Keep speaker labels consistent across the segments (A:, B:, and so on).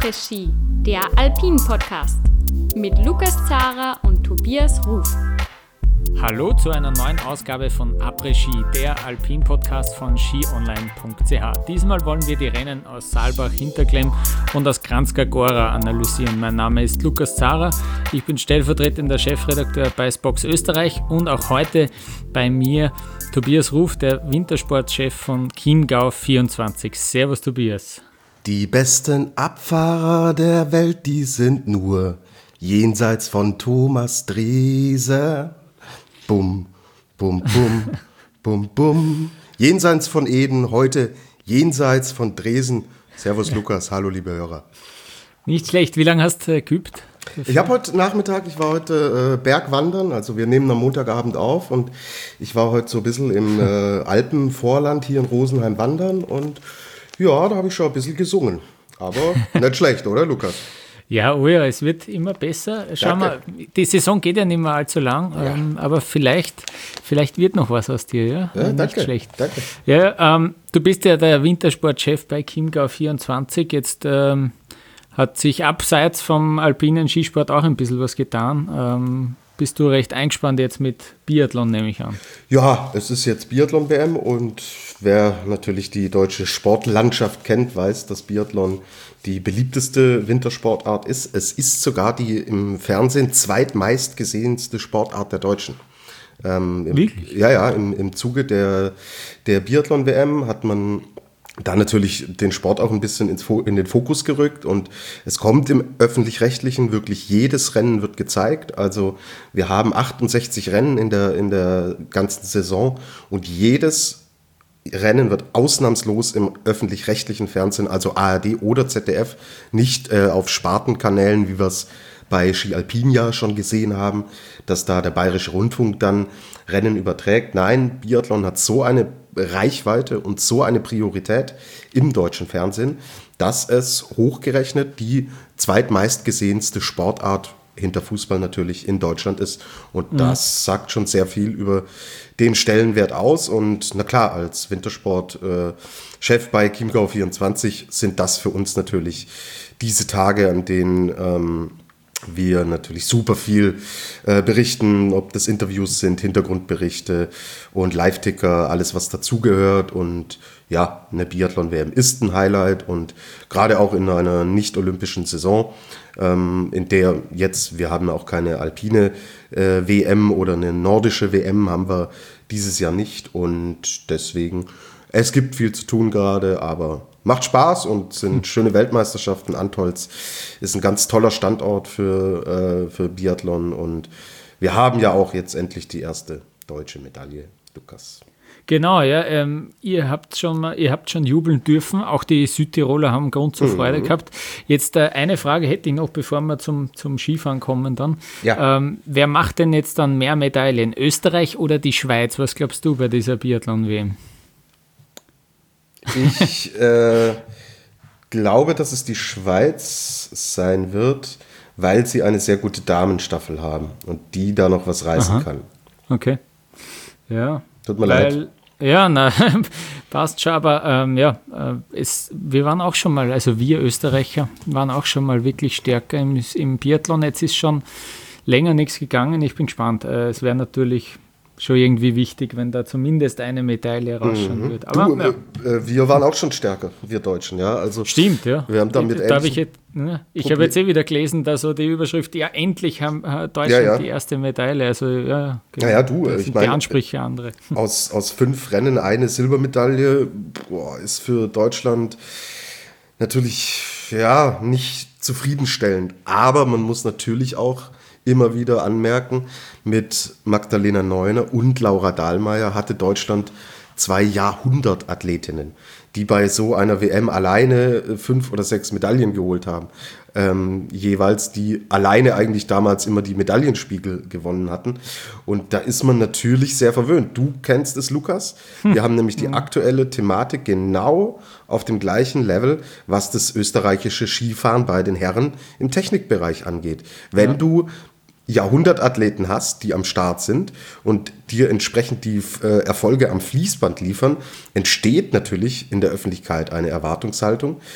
A: Après-Ski, der Alpin-Podcast mit Lukas Zara und Tobias Ruf.
B: Hallo zu einer neuen Ausgabe von Après-Ski, der Alpin-Podcast von skionline.ch. Diesmal wollen wir die Rennen aus Saalbach, Hinterklemm und aus Kranjska Gora analysieren. Mein Name ist Lukas Zara, ich bin stellvertretender Chefredakteur bei Spox Österreich und auch heute bei mir Tobias Ruf, der Wintersportchef von Chiemgau24. Servus Tobias.
C: Die besten Abfahrer der Welt, die sind nur jenseits von Thomas Drese. Bum, bum, bum, bum, bum. Jenseits von Eden, heute jenseits von Dresen. Servus Lukas, hallo liebe Hörer.
B: Nicht schlecht, wie lange hast du geübt?
C: Ich war heute Bergwandern, also wir nehmen am Montagabend auf und ich war heute so ein bisschen im Alpenvorland hier in Rosenheim wandern und ja, da habe ich schon ein bisschen gesungen. Aber nicht schlecht, oder Lukas?
B: Ja, oh ja, es wird immer besser. Schauen wir, die Saison geht ja nicht mehr allzu lang, aber vielleicht wird noch was aus dir, ja?
C: Ja,
B: nicht schlecht.
C: Danke.
B: Ja, du bist ja der Wintersportchef bei Chiemgau24. Jetzt hat sich abseits vom alpinen Skisport auch ein bisschen was getan. Bist du recht eingespannt jetzt mit Biathlon, nehme ich an?
C: Ja, es ist jetzt Biathlon-WM und wer natürlich die deutsche Sportlandschaft kennt, weiß, dass Biathlon die beliebteste Wintersportart ist. Es ist sogar die im Fernsehen zweitmeist gesehenste Sportart der Deutschen.
B: Wirklich?
C: Ja, im Zuge der Biathlon-WM hat man da natürlich den Sport auch ein bisschen in den Fokus gerückt und es kommt im Öffentlich-Rechtlichen wirklich jedes Rennen wird gezeigt. Also wir haben 68 Rennen in der ganzen Saison und jedes Rennen wird ausnahmslos im öffentlich-rechtlichen Fernsehen, also ARD oder ZDF, nicht auf Spartenkanälen, wie wir es bei Ski Alpin ja schon gesehen haben, dass da der Bayerische Rundfunk dann Rennen überträgt. Nein, Biathlon hat so eine Reichweite und so eine Priorität im deutschen Fernsehen, dass es hochgerechnet die zweitmeistgesehenste Sportart hinter Fußball natürlich in Deutschland ist. Und das sagt schon sehr viel über den Stellenwert aus. Und na klar, als Wintersport-Chef bei Chiemgau24 sind das für uns natürlich diese Tage, an denen wir natürlich super viel berichten, ob das Interviews sind, Hintergrundberichte und Live-Ticker, alles was dazugehört. Und ja, eine Biathlon-WM ist ein Highlight und gerade auch in einer nicht-olympischen Saison, in der jetzt, wir haben auch keine alpine WM oder eine nordische WM, haben wir dieses Jahr nicht. Und deswegen, es gibt viel zu tun gerade, aber macht Spaß und sind schöne Weltmeisterschaften. Antolz ist ein ganz toller Standort für Biathlon und wir haben ja auch jetzt endlich die erste deutsche Medaille, Lukas.
B: Genau, ja. Ihr habt schon jubeln dürfen. Auch die Südtiroler haben Grund zur Freude gehabt. Jetzt eine Frage hätte ich noch, bevor wir zum Skifahren kommen dann.
C: Ja.
B: Wer macht denn jetzt dann mehr Medaillen? Österreich oder die Schweiz? Was glaubst du bei dieser Biathlon-WM?
C: Ich glaube, dass es die Schweiz sein wird, weil sie eine sehr gute Damenstaffel haben und die da noch was reißen kann.
B: Okay. Ja.
C: Tut mir leid.
B: Ja, passt schon, aber wir waren auch schon mal, also wir Österreicher waren auch schon mal wirklich stärker im Biathlon. Jetzt ist schon länger nichts gegangen. Ich bin gespannt. Es wäre natürlich schon irgendwie wichtig, wenn da zumindest eine Medaille rausschauen würde. Aber
C: wir waren auch schon stärker, wir Deutschen, ja. Also
B: stimmt, ja.
C: Wir haben damit
B: ich habe jetzt wieder gelesen, dass so die Überschrift, ja, endlich haben Deutschland die erste Medaille. Also ja, genau.
C: Naja, ich meine,
B: die Ansprüche andere.
C: Aus 5 Rennen eine Silbermedaille, ist für Deutschland natürlich nicht zufriedenstellend. Aber man muss natürlich auch immer wieder anmerken, mit Magdalena Neuner und Laura Dahlmeier hatte Deutschland 2 Jahrhundertathletinnen, die bei so einer WM alleine 5 oder 6 Medaillen geholt haben. Jeweils, die alleine eigentlich damals immer die Medaillenspiegel gewonnen hatten. Und da ist man natürlich sehr verwöhnt. Du kennst es, Lukas. Wir haben nämlich die aktuelle Thematik genau auf dem gleichen Level, was das österreichische Skifahren bei den Herren im Technikbereich angeht. Wenn du Jahrhundertathleten hast, die am Start sind und dir entsprechend die Erfolge am Fließband liefern, entsteht natürlich in der Öffentlichkeit eine Erwartungshaltung.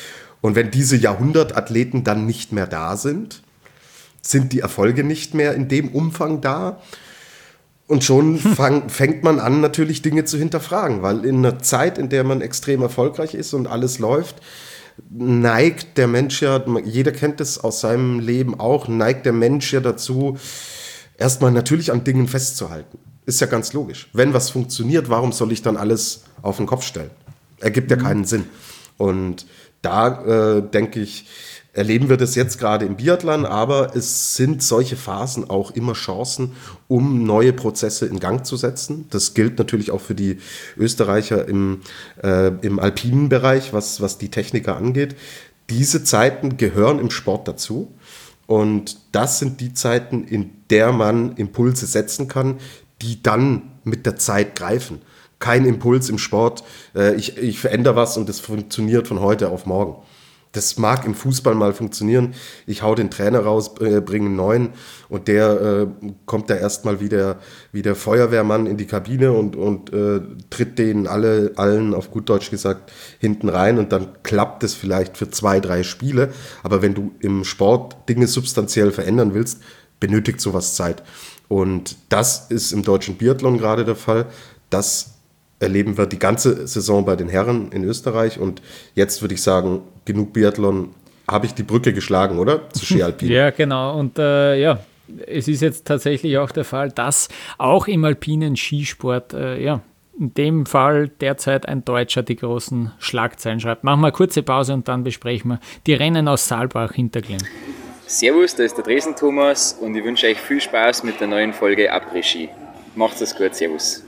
C: Und wenn diese Jahrhundertathleten dann nicht mehr da sind die Erfolge nicht mehr in dem Umfang da. Und schon fängt man an, natürlich Dinge zu hinterfragen, weil in einer Zeit, in der man extrem erfolgreich ist und alles läuft, neigt der Mensch ja, jeder kennt es aus seinem Leben auch, neigt der Mensch ja dazu, erstmal natürlich an Dingen festzuhalten. Ist ja ganz logisch. Wenn was funktioniert, warum soll ich dann alles auf den Kopf stellen? Ergibt ja keinen Sinn. Und da, denke ich, erleben wir das jetzt gerade im Biathlon, aber es sind solche Phasen auch immer Chancen, um neue Prozesse in Gang zu setzen. Das gilt natürlich auch für die Österreicher im alpinen Bereich, was die Techniker angeht. Diese Zeiten gehören im Sport dazu und das sind die Zeiten, in der man Impulse setzen kann, die dann mit der Zeit greifen. Kein Impuls im Sport, ich verändere was und es funktioniert von heute auf morgen. Das mag im Fußball mal funktionieren. Ich hau den Trainer raus, bringe einen neuen und der kommt da erstmal wie der Feuerwehrmann in die Kabine und tritt denen allen auf gut Deutsch gesagt hinten rein und dann klappt es vielleicht für 2-3 Spiele. Aber wenn du im Sport Dinge substanziell verändern willst, benötigt sowas Zeit. Und das ist im deutschen Biathlon gerade der Fall. Das erleben wir die ganze Saison bei den Herren in Österreich und jetzt würde ich sagen, genug Biathlon, habe ich die Brücke geschlagen, oder? Zu Ski Alpin.
B: Ja, genau und es ist jetzt tatsächlich auch der Fall, dass auch im alpinen Skisport, in dem Fall derzeit ein Deutscher die großen Schlagzeilen schreibt. Machen wir eine kurze Pause und dann besprechen wir die Rennen aus Saalbach-Hinterglemm.
D: Servus, da ist der Dresden Thomas und ich wünsche euch viel Spaß mit der neuen Folge Après-Ski. Macht's es gut, servus.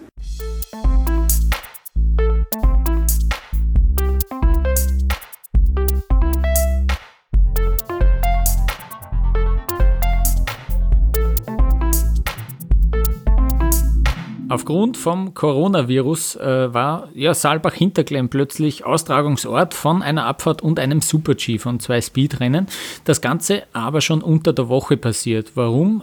B: Aufgrund vom Coronavirus war Saalbach-Hinterglemm plötzlich Austragungsort von einer Abfahrt und einem Super-G von 2 Speedrennen. Das Ganze aber schon unter der Woche passiert. Warum?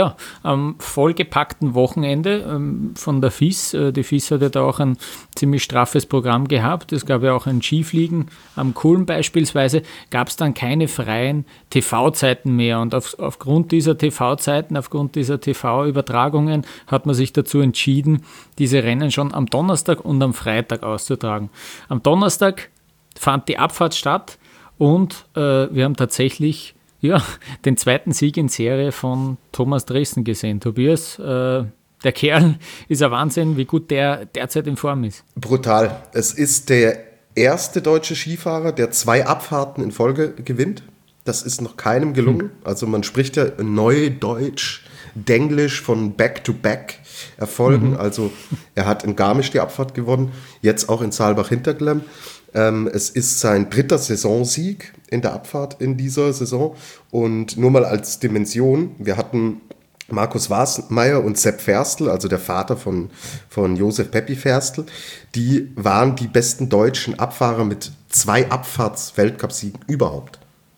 B: Am vollgepackten Wochenende von der FIS. Die FIS hat ja da auch ein ziemlich straffes Programm gehabt. Es gab ja auch ein Skifliegen am Kulm beispielsweise. Gab es dann keine freien TV-Zeiten mehr. Und aufgrund dieser TV-Zeiten, aufgrund dieser TV-Übertragungen hat man sich dazu entschieden, diese Rennen schon am Donnerstag und am Freitag auszutragen. Am Donnerstag fand die Abfahrt statt und wir haben tatsächlich den zweiten Sieg in Serie von Thomas Dresden gesehen. Tobias, der Kerl ist ein Wahnsinn, wie gut der derzeit in Form ist.
C: Brutal. Es ist der erste deutsche Skifahrer, der 2 Abfahrten in Folge gewinnt. Das ist noch keinem gelungen. Also man spricht ja Neudeutsch, Denglisch von Back-to-Back Erfolgen. Also er hat in Garmisch die Abfahrt gewonnen, jetzt auch in Saalbach-Hinterglemm. Es ist sein 3. Saisonsieg in der Abfahrt in dieser Saison. Und nur mal als Dimension, wir hatten Markus Wasmeier und Sepp Ferstl, also der Vater von Josef Peppi Ferstl, die waren die besten deutschen Abfahrer mit 2 Abfahrts-Weltcupsiegen überhaupt.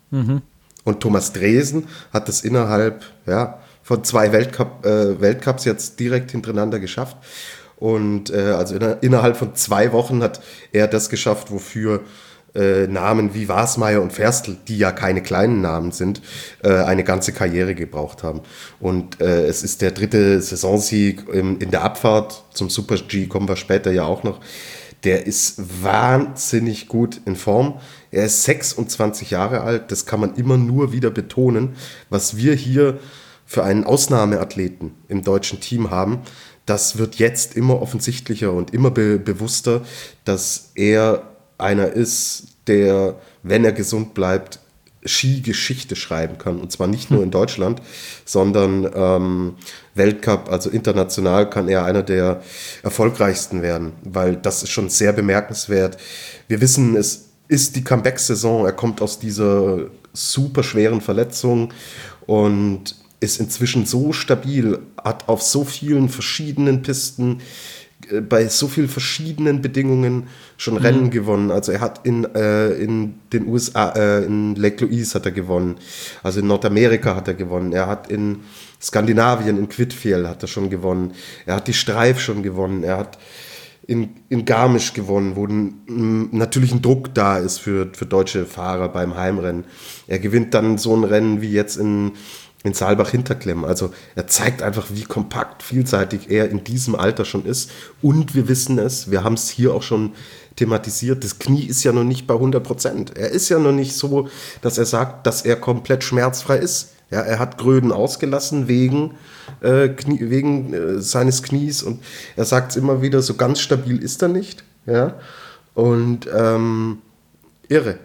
C: Und Thomas Dresden hat das innerhalb von 2 Weltcups jetzt direkt hintereinander geschafft. Und also innerhalb von 2 Wochen hat er das geschafft, wofür Namen wie Wasmeier und Ferstl, die ja keine kleinen Namen sind, eine ganze Karriere gebraucht haben. Und es ist der 3. Saisonsieg in der Abfahrt. Zum Super-G kommen wir später ja auch noch. Der ist wahnsinnig gut in Form. Er ist 26 Jahre alt. Das kann man immer nur wieder betonen. Was wir hier für einen Ausnahmeathleten im deutschen Team haben, das wird jetzt immer offensichtlicher und immer bewusster, dass er einer ist, der, wenn er gesund bleibt, Skigeschichte schreiben kann. Und zwar nicht nur in Deutschland, sondern Weltcup, also international, kann er einer der erfolgreichsten werden, weil das ist schon sehr bemerkenswert. Wir wissen, es ist die Comeback-Saison. Er kommt aus dieser super schweren Verletzung und ist inzwischen so stabil, hat auf so vielen verschiedenen Pisten, bei so vielen verschiedenen Bedingungen schon Rennen gewonnen. Also er hat in den USA, in Lake Louise hat er gewonnen, also in Nordamerika hat er gewonnen, er hat in Skandinavien, in Kvitfjell hat er schon gewonnen, er hat die Streif schon gewonnen, er hat in Garmisch gewonnen, wo natürlich ein Druck da ist für deutsche Fahrer beim Heimrennen. Er gewinnt dann so ein Rennen wie jetzt in Saalbach-Hinterklemm. Also er zeigt einfach, wie kompakt, vielseitig er in diesem Alter schon ist. Und wir wissen es, wir haben es hier auch schon thematisiert, das Knie ist ja noch nicht bei 100%. Er ist ja noch nicht so, dass er sagt, dass er komplett schmerzfrei ist. Ja, er hat Gröden ausgelassen wegen seines Knies und er sagt es immer wieder, so ganz stabil ist er nicht. Ja? Und irre.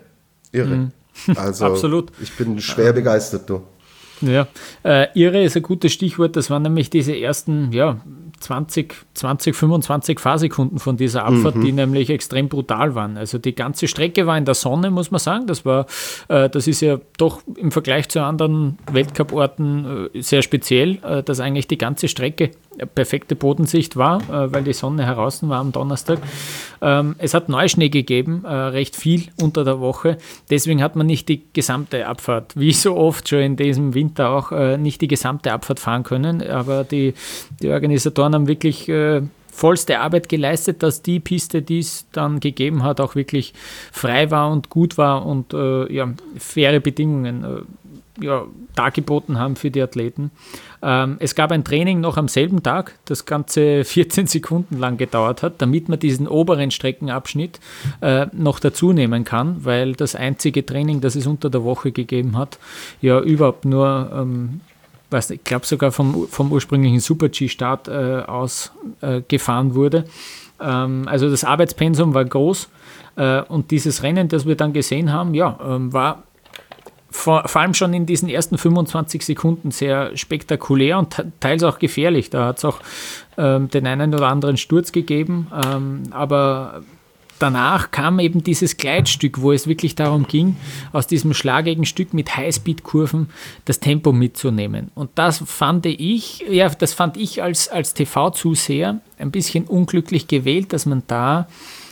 C: Also
B: absolut.
C: Ich bin schwer begeistert, du.
B: Ja, irre ist ein gutes Stichwort. Das waren nämlich diese ersten 20, 25 Fahrsekunden von dieser Abfahrt, die nämlich extrem brutal waren. Also die ganze Strecke war in der Sonne, muss man sagen. Das ist ja doch im Vergleich zu anderen Weltcup-Orten sehr speziell, dass eigentlich die ganze Strecke perfekte Bodensicht war, weil die Sonne heraus war am Donnerstag. Es hat Neuschnee gegeben, recht viel unter der Woche. Deswegen hat man nicht die gesamte Abfahrt, wie so oft schon in diesem Winter auch, nicht die gesamte Abfahrt fahren können. Aber die Organisatoren haben wirklich vollste Arbeit geleistet, dass die Piste, die es dann gegeben hat, auch wirklich frei war und gut war und faire Bedingungen dargeboten haben für die Athleten. Es gab ein Training noch am selben Tag, das Ganze 14 Sekunden lang gedauert hat, damit man diesen oberen Streckenabschnitt noch dazu nehmen kann, weil das einzige Training, das es unter der Woche gegeben hat, ja überhaupt nur ich glaube sogar vom ursprünglichen Super-G-Start aus gefahren wurde. Also das Arbeitspensum war groß und dieses Rennen, das wir dann gesehen haben, war vor allem schon in diesen ersten 25 Sekunden sehr spektakulär und teils auch gefährlich. Da hat es auch den einen oder anderen Sturz gegeben, aber danach kam eben dieses Gleitstück, wo es wirklich darum ging, aus diesem schlagigen Stück mit Highspeed-Kurven das Tempo mitzunehmen. Und das fand ich als TV-Zuseher ein bisschen unglücklich gewählt, dass man da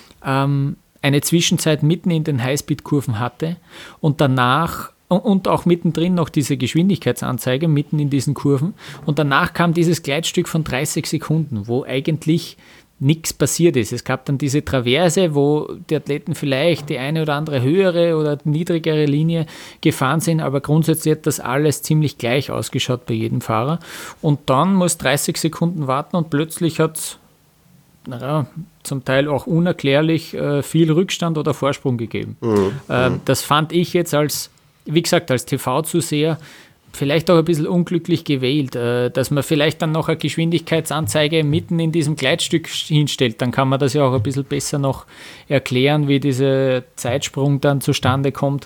B: eine Zwischenzeit mitten in den Highspeed-Kurven hatte und danach und auch mittendrin noch diese Geschwindigkeitsanzeige mitten in diesen Kurven und danach kam dieses Gleitstück von 30 Sekunden, wo eigentlich nichts passiert ist. Es gab dann diese Traverse, wo die Athleten vielleicht die eine oder andere höhere oder niedrigere Linie gefahren sind, aber grundsätzlich hat das alles ziemlich gleich ausgeschaut bei jedem Fahrer. Und dann muss 30 Sekunden warten und plötzlich hat es zum Teil auch unerklärlich viel Rückstand oder Vorsprung gegeben. Das fand ich jetzt als TV-Zuseher vielleicht auch ein bisschen unglücklich gewählt, dass man vielleicht dann noch eine Geschwindigkeitsanzeige mitten in diesem Gleitstück hinstellt. Dann kann man das ja auch ein bisschen besser noch erklären, wie dieser Zeitsprung dann zustande kommt.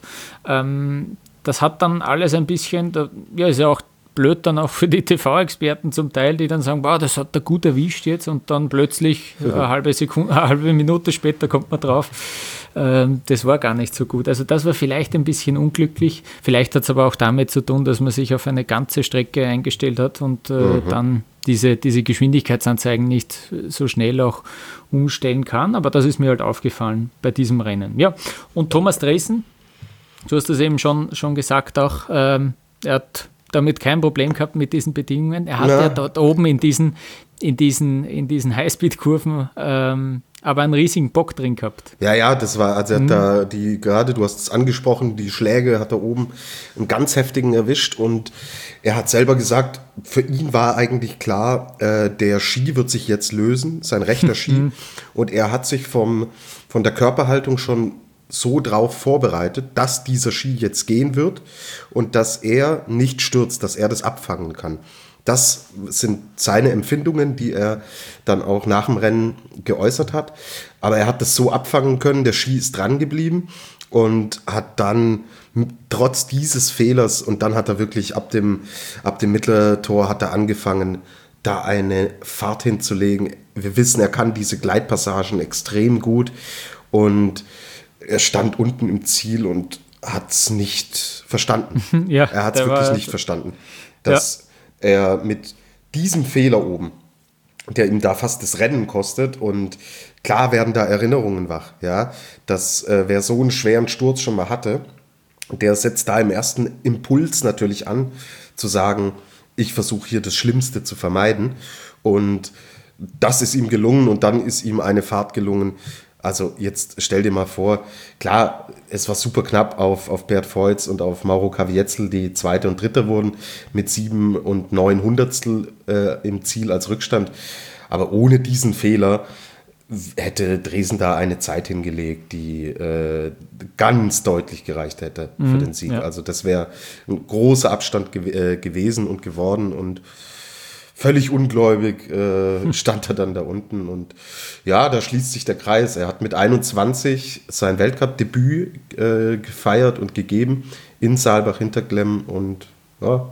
B: Das hat dann alles ein bisschen, ist ja auch blöd dann auch für die TV-Experten zum Teil, die dann sagen, wow, das hat er gut erwischt jetzt und dann plötzlich eine halbe Minute später kommt man drauf, das war gar nicht so gut. Also das war vielleicht ein bisschen unglücklich. Vielleicht hat es aber auch damit zu tun, dass man sich auf eine ganze Strecke eingestellt hat und dann diese Geschwindigkeitsanzeigen nicht so schnell auch umstellen kann. Aber das ist mir halt aufgefallen bei diesem Rennen. Ja, und Thomas Dresen, du hast das eben schon gesagt auch, er hat damit kein Problem gehabt mit diesen Bedingungen. Er hat ja dort oben in diesen Highspeed-Kurven aber einen riesigen Bock drin gehabt.
C: Ja, das war, also er hat da gerade, du hast es angesprochen, die Schläge hat er oben einen ganz heftigen erwischt und er hat selber gesagt, für ihn war eigentlich klar, der Ski wird sich jetzt lösen, sein rechter Ski und er hat sich von der Körperhaltung schon so drauf vorbereitet, dass dieser Ski jetzt gehen wird und dass er nicht stürzt, dass er das abfangen kann. Das sind seine Empfindungen, die er dann auch nach dem Rennen geäußert hat. Aber er hat das so abfangen können, der Ski ist dran geblieben und hat dann trotz dieses Fehlers, und dann hat er wirklich ab dem Mitteltor hat er angefangen, da eine Fahrt hinzulegen. Wir wissen, er kann diese Gleitpassagen extrem gut und er stand unten im Ziel und hat es nicht verstanden.
B: Ja,
C: er hat es wirklich nicht verstanden, dass er mit diesem Fehler oben, der ihm da fast das Rennen kostet, und klar werden da Erinnerungen wach, ja, dass wer so einen schweren Sturz schon mal hatte, der setzt da im ersten Impuls natürlich an, zu sagen, ich versuche hier das Schlimmste zu vermeiden, und das ist ihm gelungen und dann ist ihm eine Fahrt gelungen. Also jetzt stell dir mal vor, klar, es war super knapp auf Bert Voits und auf Mauro Kavietzel, die Zweiter und Dritter wurden mit 7 und 9 Hundertstel im Ziel als Rückstand. Aber ohne diesen Fehler hätte Dresen da eine Zeit hingelegt, die ganz deutlich gereicht hätte für den Sieg. Ja. Also das wäre ein großer Abstand gewesen und geworden und völlig ungläubig stand er dann da unten und ja, da schließt sich der Kreis. Er hat mit 21 sein Weltcup-Debüt gefeiert und gegeben in Saalbach-Hinterklemm und ja,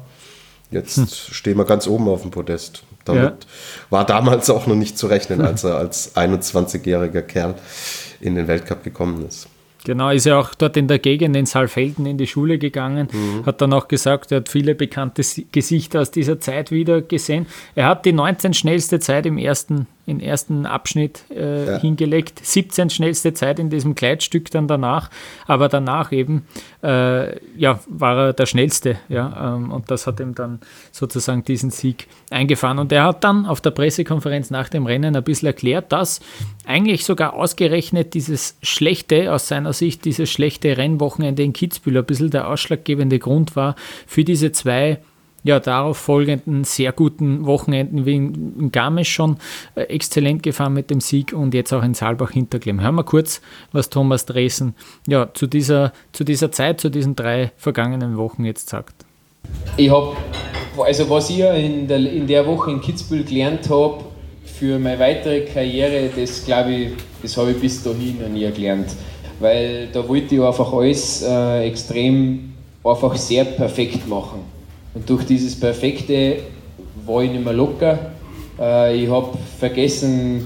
C: jetzt stehen wir ganz oben auf dem Podest. Damit war damals auch noch nicht zu rechnen, als er als 21-jähriger Kerl in den Weltcup gekommen ist.
B: Genau, ist ja auch dort in der Gegend in Saalfelden in die Schule gegangen, hat dann auch gesagt, er hat viele bekannte Gesichter aus dieser Zeit wieder gesehen. Er hat die 19 schnellste Zeit im ersten Abschnitt hingelegt, 17 schnellste Zeit in diesem Gleitstück dann danach, aber danach eben war er der Schnellste, und das hat ihm dann sozusagen diesen Sieg eingefahren. Und er hat dann auf der Pressekonferenz nach dem Rennen ein bisschen erklärt, dass eigentlich sogar ausgerechnet dieses schlechte Rennwochenende in Kitzbühel ein bisschen der ausschlaggebende Grund war für diese 2 darauf folgenden sehr guten Wochenenden wie in Garmisch schon exzellent gefahren mit dem Sieg und jetzt auch in Saalbach-Hinterklemm. Hören wir kurz, was Thomas Dresen zu dieser Zeit, zu diesen 3 vergangenen Wochen jetzt sagt.
E: Ich habe, also was ich in der Woche in Kitzbühel gelernt habe für meine weitere Karriere, das glaube ich, das habe ich bis dahin noch nie gelernt. Weil da wollte ich einfach alles extrem einfach sehr perfekt machen. Und durch dieses Perfekte war ich nicht mehr locker. Ich habe vergessen,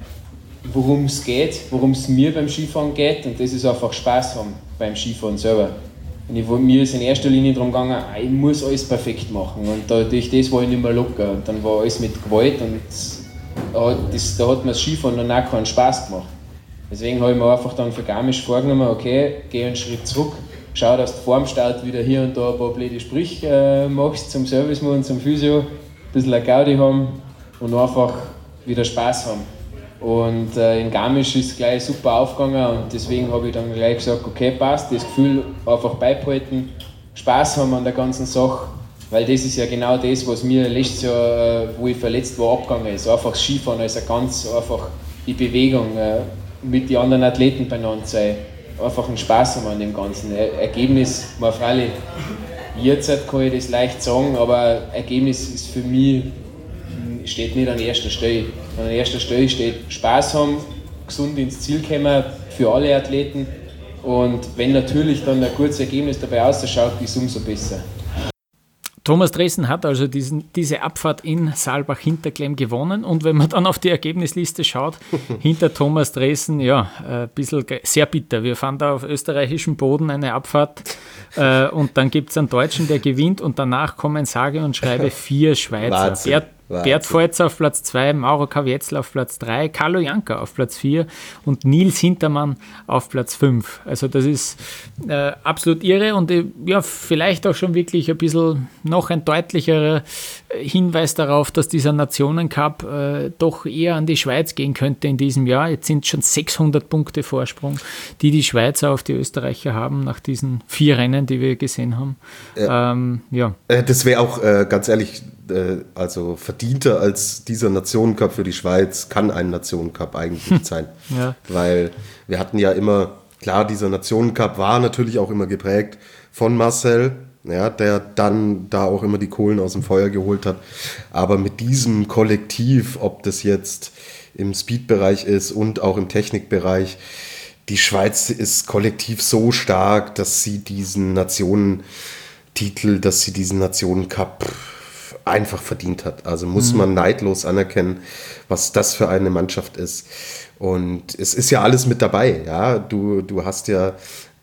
E: worum es mir beim Skifahren geht. Und das ist einfach Spaß haben beim Skifahren selber. Und mir ist in erster Linie darum gegangen, ich muss alles perfekt machen. Und durch das war ich nicht mehr locker. Und dann war alles mit Gewalt und da hat mir das Skifahren dann auch keinen Spaß gemacht. Deswegen habe ich mir einfach dann für Garmisch vorgenommen, okay, geh einen Schritt zurück. Schau, dass du vor dem Start wieder hier und da ein paar blöde Sprüche machst zum Servicemann, zum Physio, ein bisschen eine Gaudi haben und einfach wieder Spaß haben. Und in Garmisch ist es gleich super aufgegangen und deswegen habe ich dann gleich gesagt, okay, passt, das Gefühl einfach beibehalten, Spaß haben an der ganzen Sache, weil das ist ja genau das, was mir letztes Jahr, wo ich verletzt war, abgegangen ist. Einfach das Skifahren, also ganz einfach die Bewegung, mit den anderen Athleten beieinander sein. Einfach einen Spaß haben an dem ganzen Ergebnis. Mal freilich, jetzt kann ich das leicht sagen, aber Ergebnis ist für mich, steht nicht an erster Stelle. An erster Stelle steht Spaß haben, gesund ins Ziel kommen für alle Athleten und wenn natürlich dann ein gutes Ergebnis dabei ausschaut, ist es umso besser.
B: Thomas Dresen hat also diese Abfahrt in Saalbach-Hinterklemm gewonnen und wenn man dann auf die Ergebnisliste schaut, hinter Thomas Dresen, ein bisschen sehr bitter. Wir fahren da auf österreichischem Boden eine Abfahrt und dann gibt es einen Deutschen, der gewinnt und danach kommen sage und schreibe 4 Schweizer. Bert Voits auf Platz 2, Mauro Kavietzel auf Platz 3, Carlo Janka auf Platz 4 und Nils Hintermann auf Platz 5. Also das ist absolut irre und vielleicht auch schon wirklich ein bisschen noch ein deutlicherer Hinweis darauf, dass dieser Nationencup doch eher an die Schweiz gehen könnte in diesem Jahr. Jetzt sind schon 600 Punkte Vorsprung, die Schweizer auf die Österreicher haben nach diesen 4 Rennen, die wir gesehen haben.
C: Das wäre auch, ganz ehrlich, also verdienter als dieser Nationencup für die Schweiz kann ein Nationencup eigentlich nicht sein. Weil wir hatten ja immer, klar, dieser Nationencup war natürlich auch immer geprägt von Marcel, der dann da auch immer die Kohlen aus dem Feuer geholt hat. Aber mit diesem Kollektiv, ob das jetzt im Speed-Bereich ist und auch im Technikbereich, die Schweiz ist kollektiv so stark, dass sie diesen Nationentitel, dass sie diesen Nationencup einfach verdient hat. Also muss man neidlos anerkennen, was das für eine Mannschaft ist. Und es ist ja alles mit dabei. Ja? Du hast ja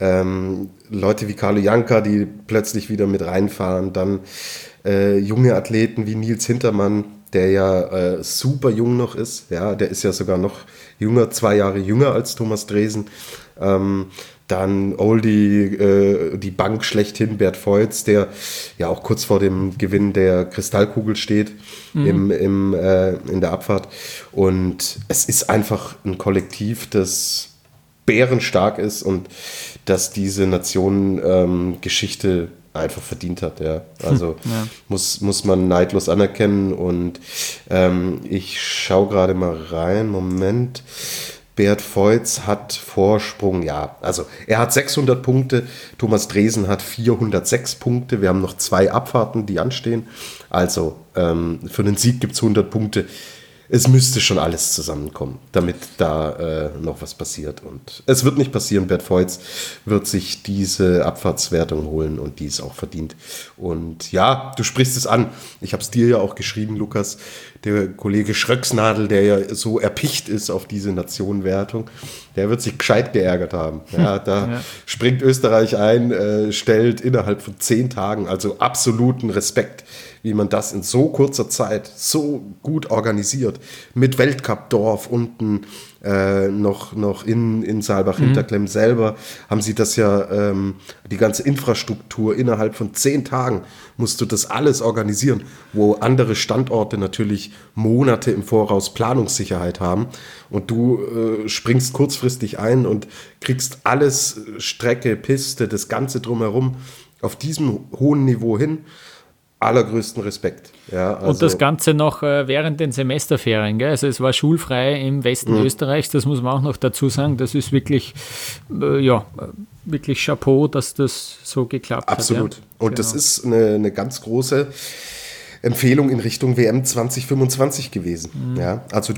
C: Leute wie Carlo Janka, die plötzlich wieder mit reinfahren. Dann junge Athleten wie Nils Hintermann, der ja super jung noch ist. Ja? Der ist ja sogar noch jünger, 2 Jahre jünger als Thomas Dresen. Dann Oldie, die Bank schlechthin, Bert Voits, der ja auch kurz vor dem Gewinn der Kristallkugel steht in der Abfahrt. Und es ist einfach ein Kollektiv, das bärenstark ist und dass diese Nation Geschichte einfach verdient hat. Ja. Also muss man neidlos anerkennen. Und ich schaue gerade mal rein. Moment. Bert Voits hat Vorsprung, ja, also er hat 600 Punkte, Thomas Dresen hat 406 Punkte, wir haben noch 2 Abfahrten, die anstehen, also für den Sieg gibt es 100 Punkte. Es müsste schon alles zusammenkommen, damit da noch was passiert. Und es wird nicht passieren. Bert Voits wird sich diese Abfahrtswertung holen und die ist auch verdient. Und ja, du sprichst es an. Ich habe es dir ja auch geschrieben, Lukas. Der Kollege Schröcksnadel, der ja so erpicht ist auf diese Nationenwertung, der wird sich gescheit geärgert haben. Ja, springt Österreich ein, stellt innerhalb von 10 Tagen, also absoluten Respekt, wie man das in so kurzer Zeit so gut organisiert. Mit Weltcup-Dorf unten, noch in Saalbach-Hinterklemm selber haben sie das ja, die ganze Infrastruktur innerhalb von 10 Tagen musst du das alles organisieren, wo andere Standorte natürlich Monate im Voraus Planungssicherheit haben und du springst kurzfristig ein und kriegst alles, Strecke, Piste, das Ganze drumherum auf diesem hohen Niveau hin. Allergrößten Respekt. Ja, also
B: und das Ganze noch während den Semesterferien. Gell? Also es war schulfrei im Westen Österreichs, das muss man auch noch dazu sagen. Das ist wirklich, wirklich Chapeau, dass das so geklappt hat.
C: Absolut. Ja. Und das ist eine ganz große Empfehlung in Richtung WM 2025 gewesen. Ja, also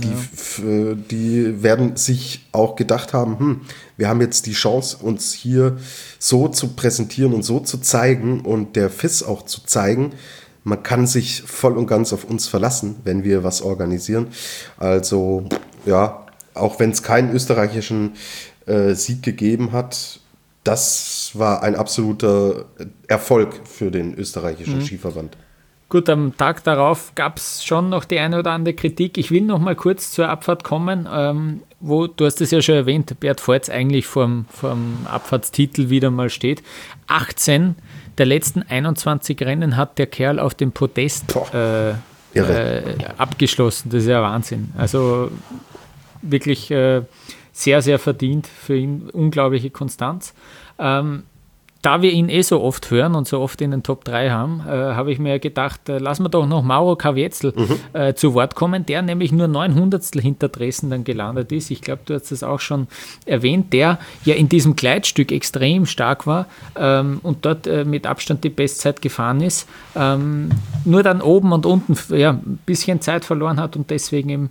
C: die werden sich auch gedacht haben, wir haben jetzt die Chance, uns hier so zu präsentieren und so zu zeigen und der FIS auch zu zeigen, man kann sich voll und ganz auf uns verlassen, wenn wir was organisieren. Also ja, auch wenn es keinen österreichischen Sieg gegeben hat, das war ein absoluter Erfolg für den österreichischen Skiverband.
B: Gut, am Tag darauf gab es schon noch die eine oder andere Kritik. Ich will noch mal kurz zur Abfahrt kommen, wo, du hast es ja schon erwähnt, Bert Voits eigentlich vorm Abfahrtstitel wieder mal steht. 18 der letzten 21 Rennen hat der Kerl auf dem Podest abgeschlossen. Das ist ja Wahnsinn. Also wirklich sehr, sehr verdient für ihn. Unglaubliche Konstanz. Da wir ihn so oft hören und so oft in den Top 3 haben, habe ich mir gedacht, lassen wir doch noch Mauro Kavietzel zu Wort kommen, der nämlich nur 900stel hinter Dresen dann gelandet ist. Ich glaube, du hast das auch schon erwähnt, der ja in diesem Gleitstück extrem stark war und dort mit Abstand die Bestzeit gefahren ist, nur dann oben und unten ein bisschen Zeit verloren hat und deswegen eben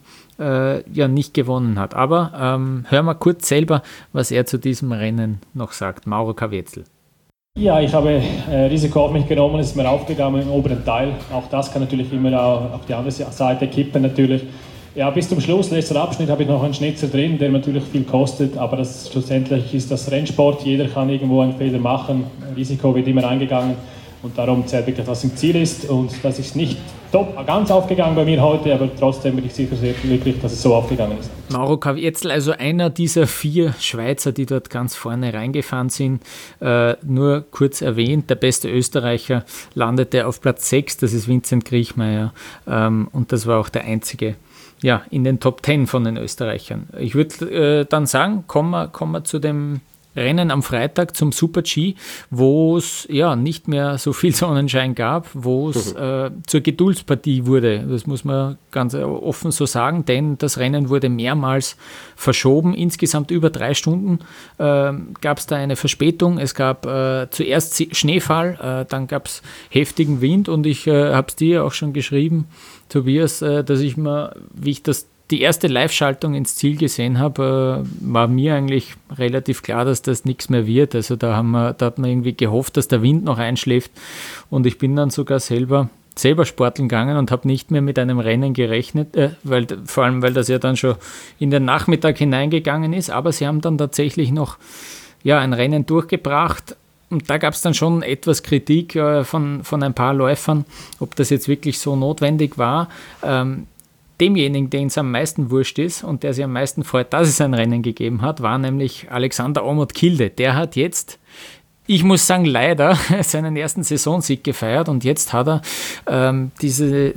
B: nicht gewonnen hat. Aber hören wir kurz selber, was er zu diesem Rennen noch sagt. Mauro Kavietzel.
F: Ja, ich habe Risiko auf mich genommen, es ist mir aufgegangen im oberen Teil. Auch das kann natürlich immer auf die andere Seite kippen natürlich. Ja, bis zum Schluss, letzter Abschnitt, habe ich noch einen Schnitzer drin, der natürlich viel kostet, aber schlussendlich ist das Rennsport, jeder kann irgendwo einen Fehler machen, Risiko wird immer eingegangen und darum zählt wirklich, was im Ziel ist und das ist nicht ganz aufgegangen bei mir heute, aber trotzdem bin ich sicher sehr glücklich, dass es so aufgegangen ist.
B: Mauro Kavietzel, also einer dieser 4 Schweizer, die dort ganz vorne reingefahren sind, nur kurz erwähnt, der beste Österreicher landete auf Platz 6, das ist Vincent Griechmeier und das war auch der einzige in den Top 10 von den Österreichern. Ich würde dann sagen, kommen wir zu dem Rennen am Freitag zum Super-G, wo es nicht mehr so viel Sonnenschein gab, wo es zur Geduldspartie wurde. Das muss man ganz offen so sagen, denn das Rennen wurde mehrmals verschoben. Insgesamt über 3 Stunden gab es da eine Verspätung. Es gab zuerst Schneefall, dann gab es heftigen Wind und ich habe es dir auch schon geschrieben, Tobias, dass ich mir, wie ich die erste Live-Schaltung ins Ziel gesehen habe, war mir eigentlich relativ klar, dass das nichts mehr wird. Also da hat man irgendwie gehofft, dass der Wind noch einschläft und ich bin dann sogar selber sporteln gegangen und habe nicht mehr mit einem Rennen gerechnet, vor allem, weil das ja dann schon in den Nachmittag hineingegangen ist, aber sie haben dann tatsächlich noch ein Rennen durchgebracht. Und da gab es dann schon etwas Kritik von ein paar Läufern, ob das jetzt wirklich so notwendig war. demjenigen, den es am meisten wurscht ist und der sich am meisten freut, dass es ein Rennen gegeben hat, war nämlich Alexander Aamodt Kilde. Der hat jetzt, ich muss sagen, leider seinen ersten Saisonsieg gefeiert und jetzt hat er diese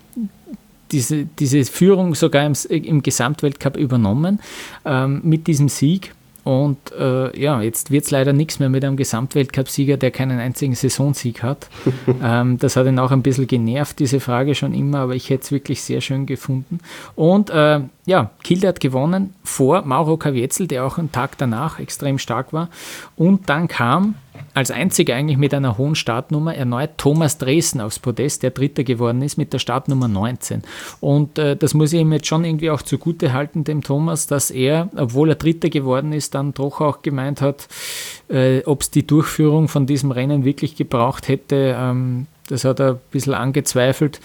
B: Führung sogar im Gesamtweltcup übernommen mit diesem Sieg. Und jetzt wird es leider nichts mehr mit einem Gesamtweltcup-Sieger, der keinen einzigen Saisonsieg hat. Das hat ihn auch ein bisschen genervt, diese Frage schon immer, aber ich hätte es wirklich sehr schön gefunden. Und Kilde hat gewonnen vor Mauro Kavietzel, der auch einen Tag danach extrem stark war. Und dann kam als einziger eigentlich mit einer hohen Startnummer erneut Thomas Dresen aufs Podest, der Dritter geworden ist mit der Startnummer 19. Und das muss ich ihm jetzt schon irgendwie auch zugute halten, dem Thomas, dass er, obwohl er Dritter geworden ist, dann doch auch gemeint hat, ob es die Durchführung von diesem Rennen wirklich gebraucht hätte. Das hat er ein bisschen angezweifelt,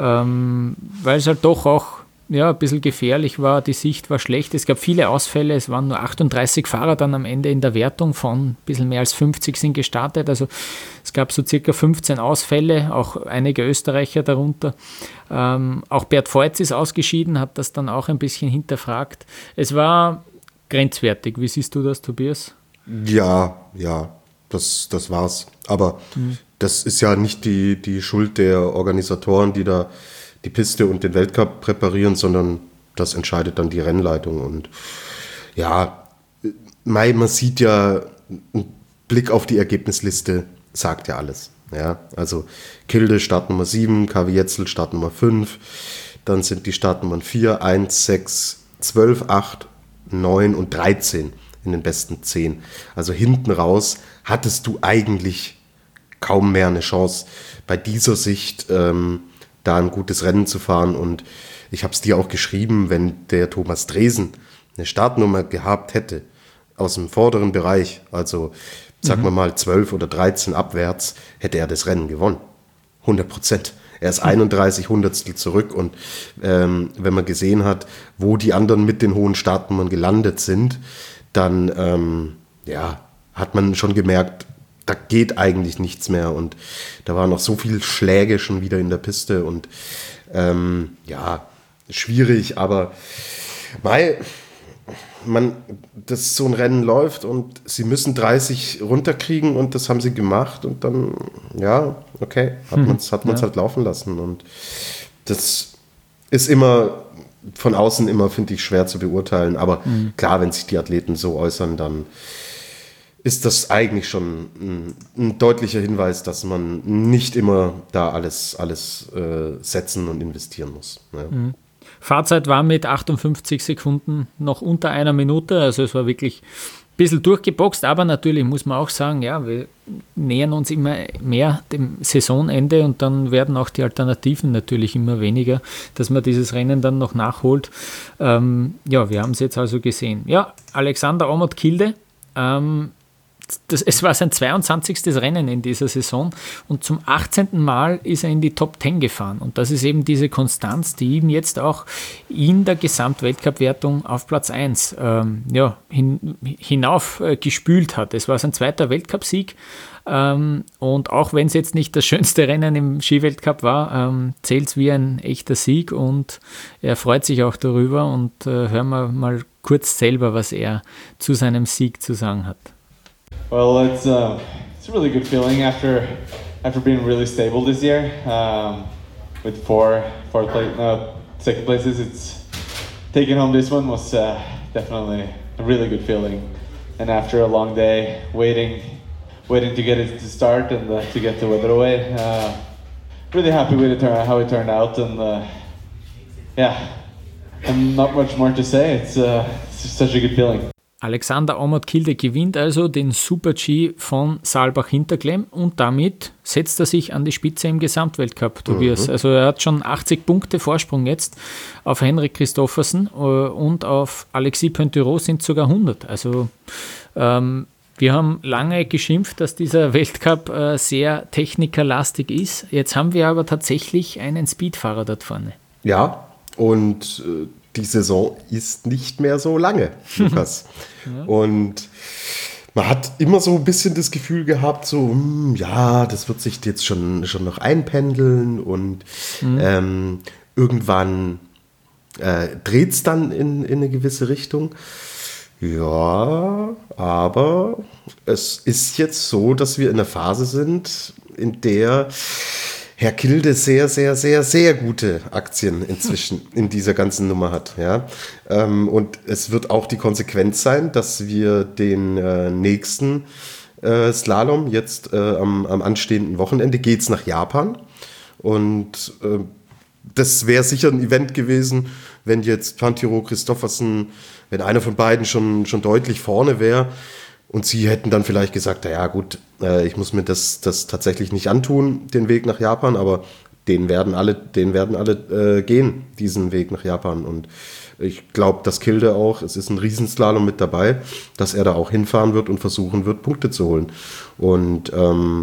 B: weil es halt doch auch ein bisschen gefährlich war, die Sicht war schlecht, es gab viele Ausfälle, es waren nur 38 Fahrer dann am Ende in der Wertung, von ein bisschen mehr als 50 sind gestartet, also es gab so circa 15 Ausfälle, auch einige Österreicher darunter. Auch Bert Voits ist ausgeschieden, hat das dann auch ein bisschen hinterfragt. Es war grenzwertig. Wie siehst du das, Tobias?
C: Ja, das war's. Aber das ist ja nicht die Schuld der Organisatoren, die da die Piste und den Weltcup präparieren, sondern das entscheidet dann die Rennleitung. Und ja, man sieht ja, ein Blick auf die Ergebnisliste sagt ja alles. Ja, also Kilde Startnummer 7, Kavietzel Startnummer 5, dann sind die Startnummern 4, 1, 6, 12, 8, 9 und 13 in den besten 10. Also hinten raus hattest du eigentlich kaum mehr eine Chance, bei dieser Sicht da ein gutes Rennen zu fahren. Und ich habe es dir auch geschrieben, wenn der Thomas Dresen eine Startnummer gehabt hätte aus dem vorderen Bereich, also sagen wir mal 12 oder 13 abwärts, hätte er das Rennen gewonnen. 100%. Er ist 31 Hundertstel zurück und wenn man gesehen hat, wo die anderen mit den hohen Startnummern gelandet sind, dann hat man schon gemerkt, da geht eigentlich nichts mehr und da waren noch so viele Schläge schon wieder in der Piste und schwierig, aber dass so ein Rennen läuft und sie müssen 30 runterkriegen und das haben sie gemacht und dann, hat man es halt laufen lassen und das ist immer von außen finde ich, schwer zu beurteilen, aber klar, wenn sich die Athleten so äußern, dann ist das eigentlich schon ein deutlicher Hinweis, dass man nicht immer da alles setzen und investieren muss. Ja.
B: Fahrzeit war mit 58 Sekunden noch unter einer Minute, also es war wirklich ein bisschen durchgeboxt, aber natürlich muss man auch sagen, wir nähern uns immer mehr dem Saisonende und dann werden auch die Alternativen natürlich immer weniger, dass man dieses Rennen dann noch nachholt. Wir haben es jetzt also gesehen. Ja, Alexander Aamodt Kilde, es war sein 22. Rennen in dieser Saison und zum 18. Mal ist er in die Top 10 gefahren. Und das ist eben diese Konstanz, die ihm jetzt auch in der Gesamtweltcup-Wertung auf Platz 1 hinauf gespült hat. Es war sein zweiter Weltcup-Sieg und auch wenn es jetzt nicht das schönste Rennen im Skiweltcup war, zählt es wie ein echter Sieg und er freut sich auch darüber und hören wir mal kurz selber, was er zu seinem Sieg zu sagen hat.
G: Well, it's a really good feeling after being really stable this year with second places. It's taking home this one was definitely a really good feeling, and after a long day waiting to get it to start and to get the weather away, really happy with how it turned out, and and not much more to say. It's just such a good feeling.
B: Alexander Aamodt Kilde gewinnt also den Super-G von Saalbach-Hinterklemm und damit setzt er sich an die Spitze im Gesamtweltcup, Tobias. Also er hat schon 80 Punkte Vorsprung jetzt auf Henrik Christoffersen und auf Alexis Pointureau sind sogar 100. Also wir haben lange geschimpft, dass dieser Weltcup sehr technikerlastig ist. Jetzt haben wir aber tatsächlich einen Speedfahrer dort vorne.
C: Ja, und die Saison ist nicht mehr so lange, Lukas. Ja. Und man hat immer so ein bisschen das Gefühl gehabt, so, das wird sich jetzt schon noch einpendeln und irgendwann dreht es dann in eine gewisse Richtung. Ja, aber es ist jetzt so, dass wir in einer Phase sind, in der Herr Kilde sehr, sehr, sehr, sehr gute Aktien inzwischen in dieser ganzen Nummer hat. Ja? Und es wird auch die Konsequenz sein, dass wir den nächsten Slalom jetzt am anstehenden Wochenende geht's nach Japan. Und das wäre sicher ein Event gewesen, wenn jetzt Pantero Christoffersen, wenn einer von beiden schon deutlich vorne wäre und sie hätten dann vielleicht gesagt, naja gut, ich muss mir das tatsächlich nicht antun, den Weg nach Japan, aber den werden alle gehen, diesen Weg nach Japan. Und ich glaube, dass Kilde auch, es ist ein Riesenslalom mit dabei, dass er da auch hinfahren wird und versuchen wird, Punkte zu holen. Und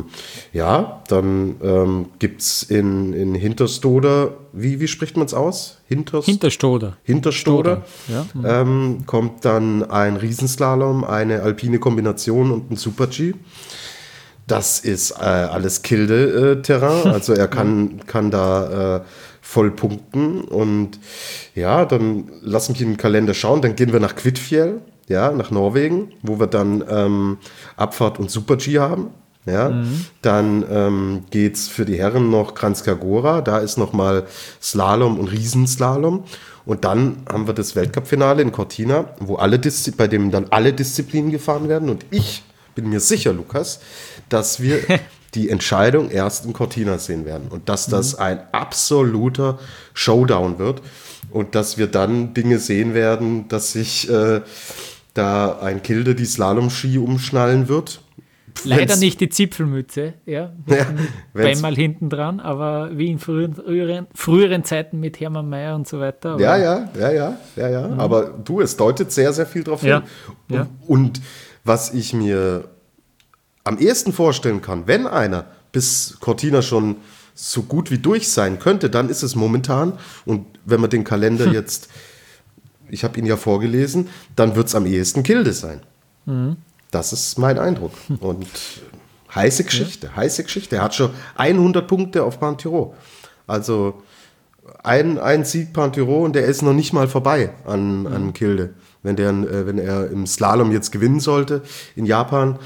C: dann gibt es in Hinterstoder, wie spricht man es aus?
B: Hinterstoder.
C: Ja. Kommt dann ein Riesenslalom, eine alpine Kombination und ein Super-G. Das ist alles Kilde-Terrain, also er kann da voll punkten und ja, dann lass mich in den Kalender schauen, dann gehen wir nach Kvitfjell, ja, nach Norwegen, wo wir dann Abfahrt und Super-G haben, ja, dann geht's für die Herren noch Kranjska Gora, da ist nochmal Slalom und Riesenslalom und dann haben wir das Weltcup-Finale in Cortina, bei dem dann alle Disziplinen gefahren werden und ich bin mir sicher, Lukas, dass wir die Entscheidung erst in Cortina sehen werden und dass das ein absoluter Showdown wird und dass wir dann Dinge sehen werden, dass sich da ein Kilde die Slalom-Ski umschnallen wird.
B: Leider nicht die Zipfelmütze, ja, einmal hinten dran, aber wie in früheren Zeiten mit Hermann Mayer und so weiter. Aber
C: ja. Aber du, es deutet sehr, sehr viel drauf hin. Ja. Und was ich mir am ehesten vorstellen kann, wenn einer bis Cortina schon so gut wie durch sein könnte, dann ist es momentan, und wenn man den Kalender jetzt, ich habe ihn ja vorgelesen, dann wird es am ehesten Kilde sein. Das ist mein Eindruck. Und heiße Geschichte. Er hat schon 100 Punkte auf Pantero. Also ein Sieg Pantero und der ist noch nicht mal vorbei an Kilde. Wenn er im Slalom jetzt gewinnen sollte in Japan,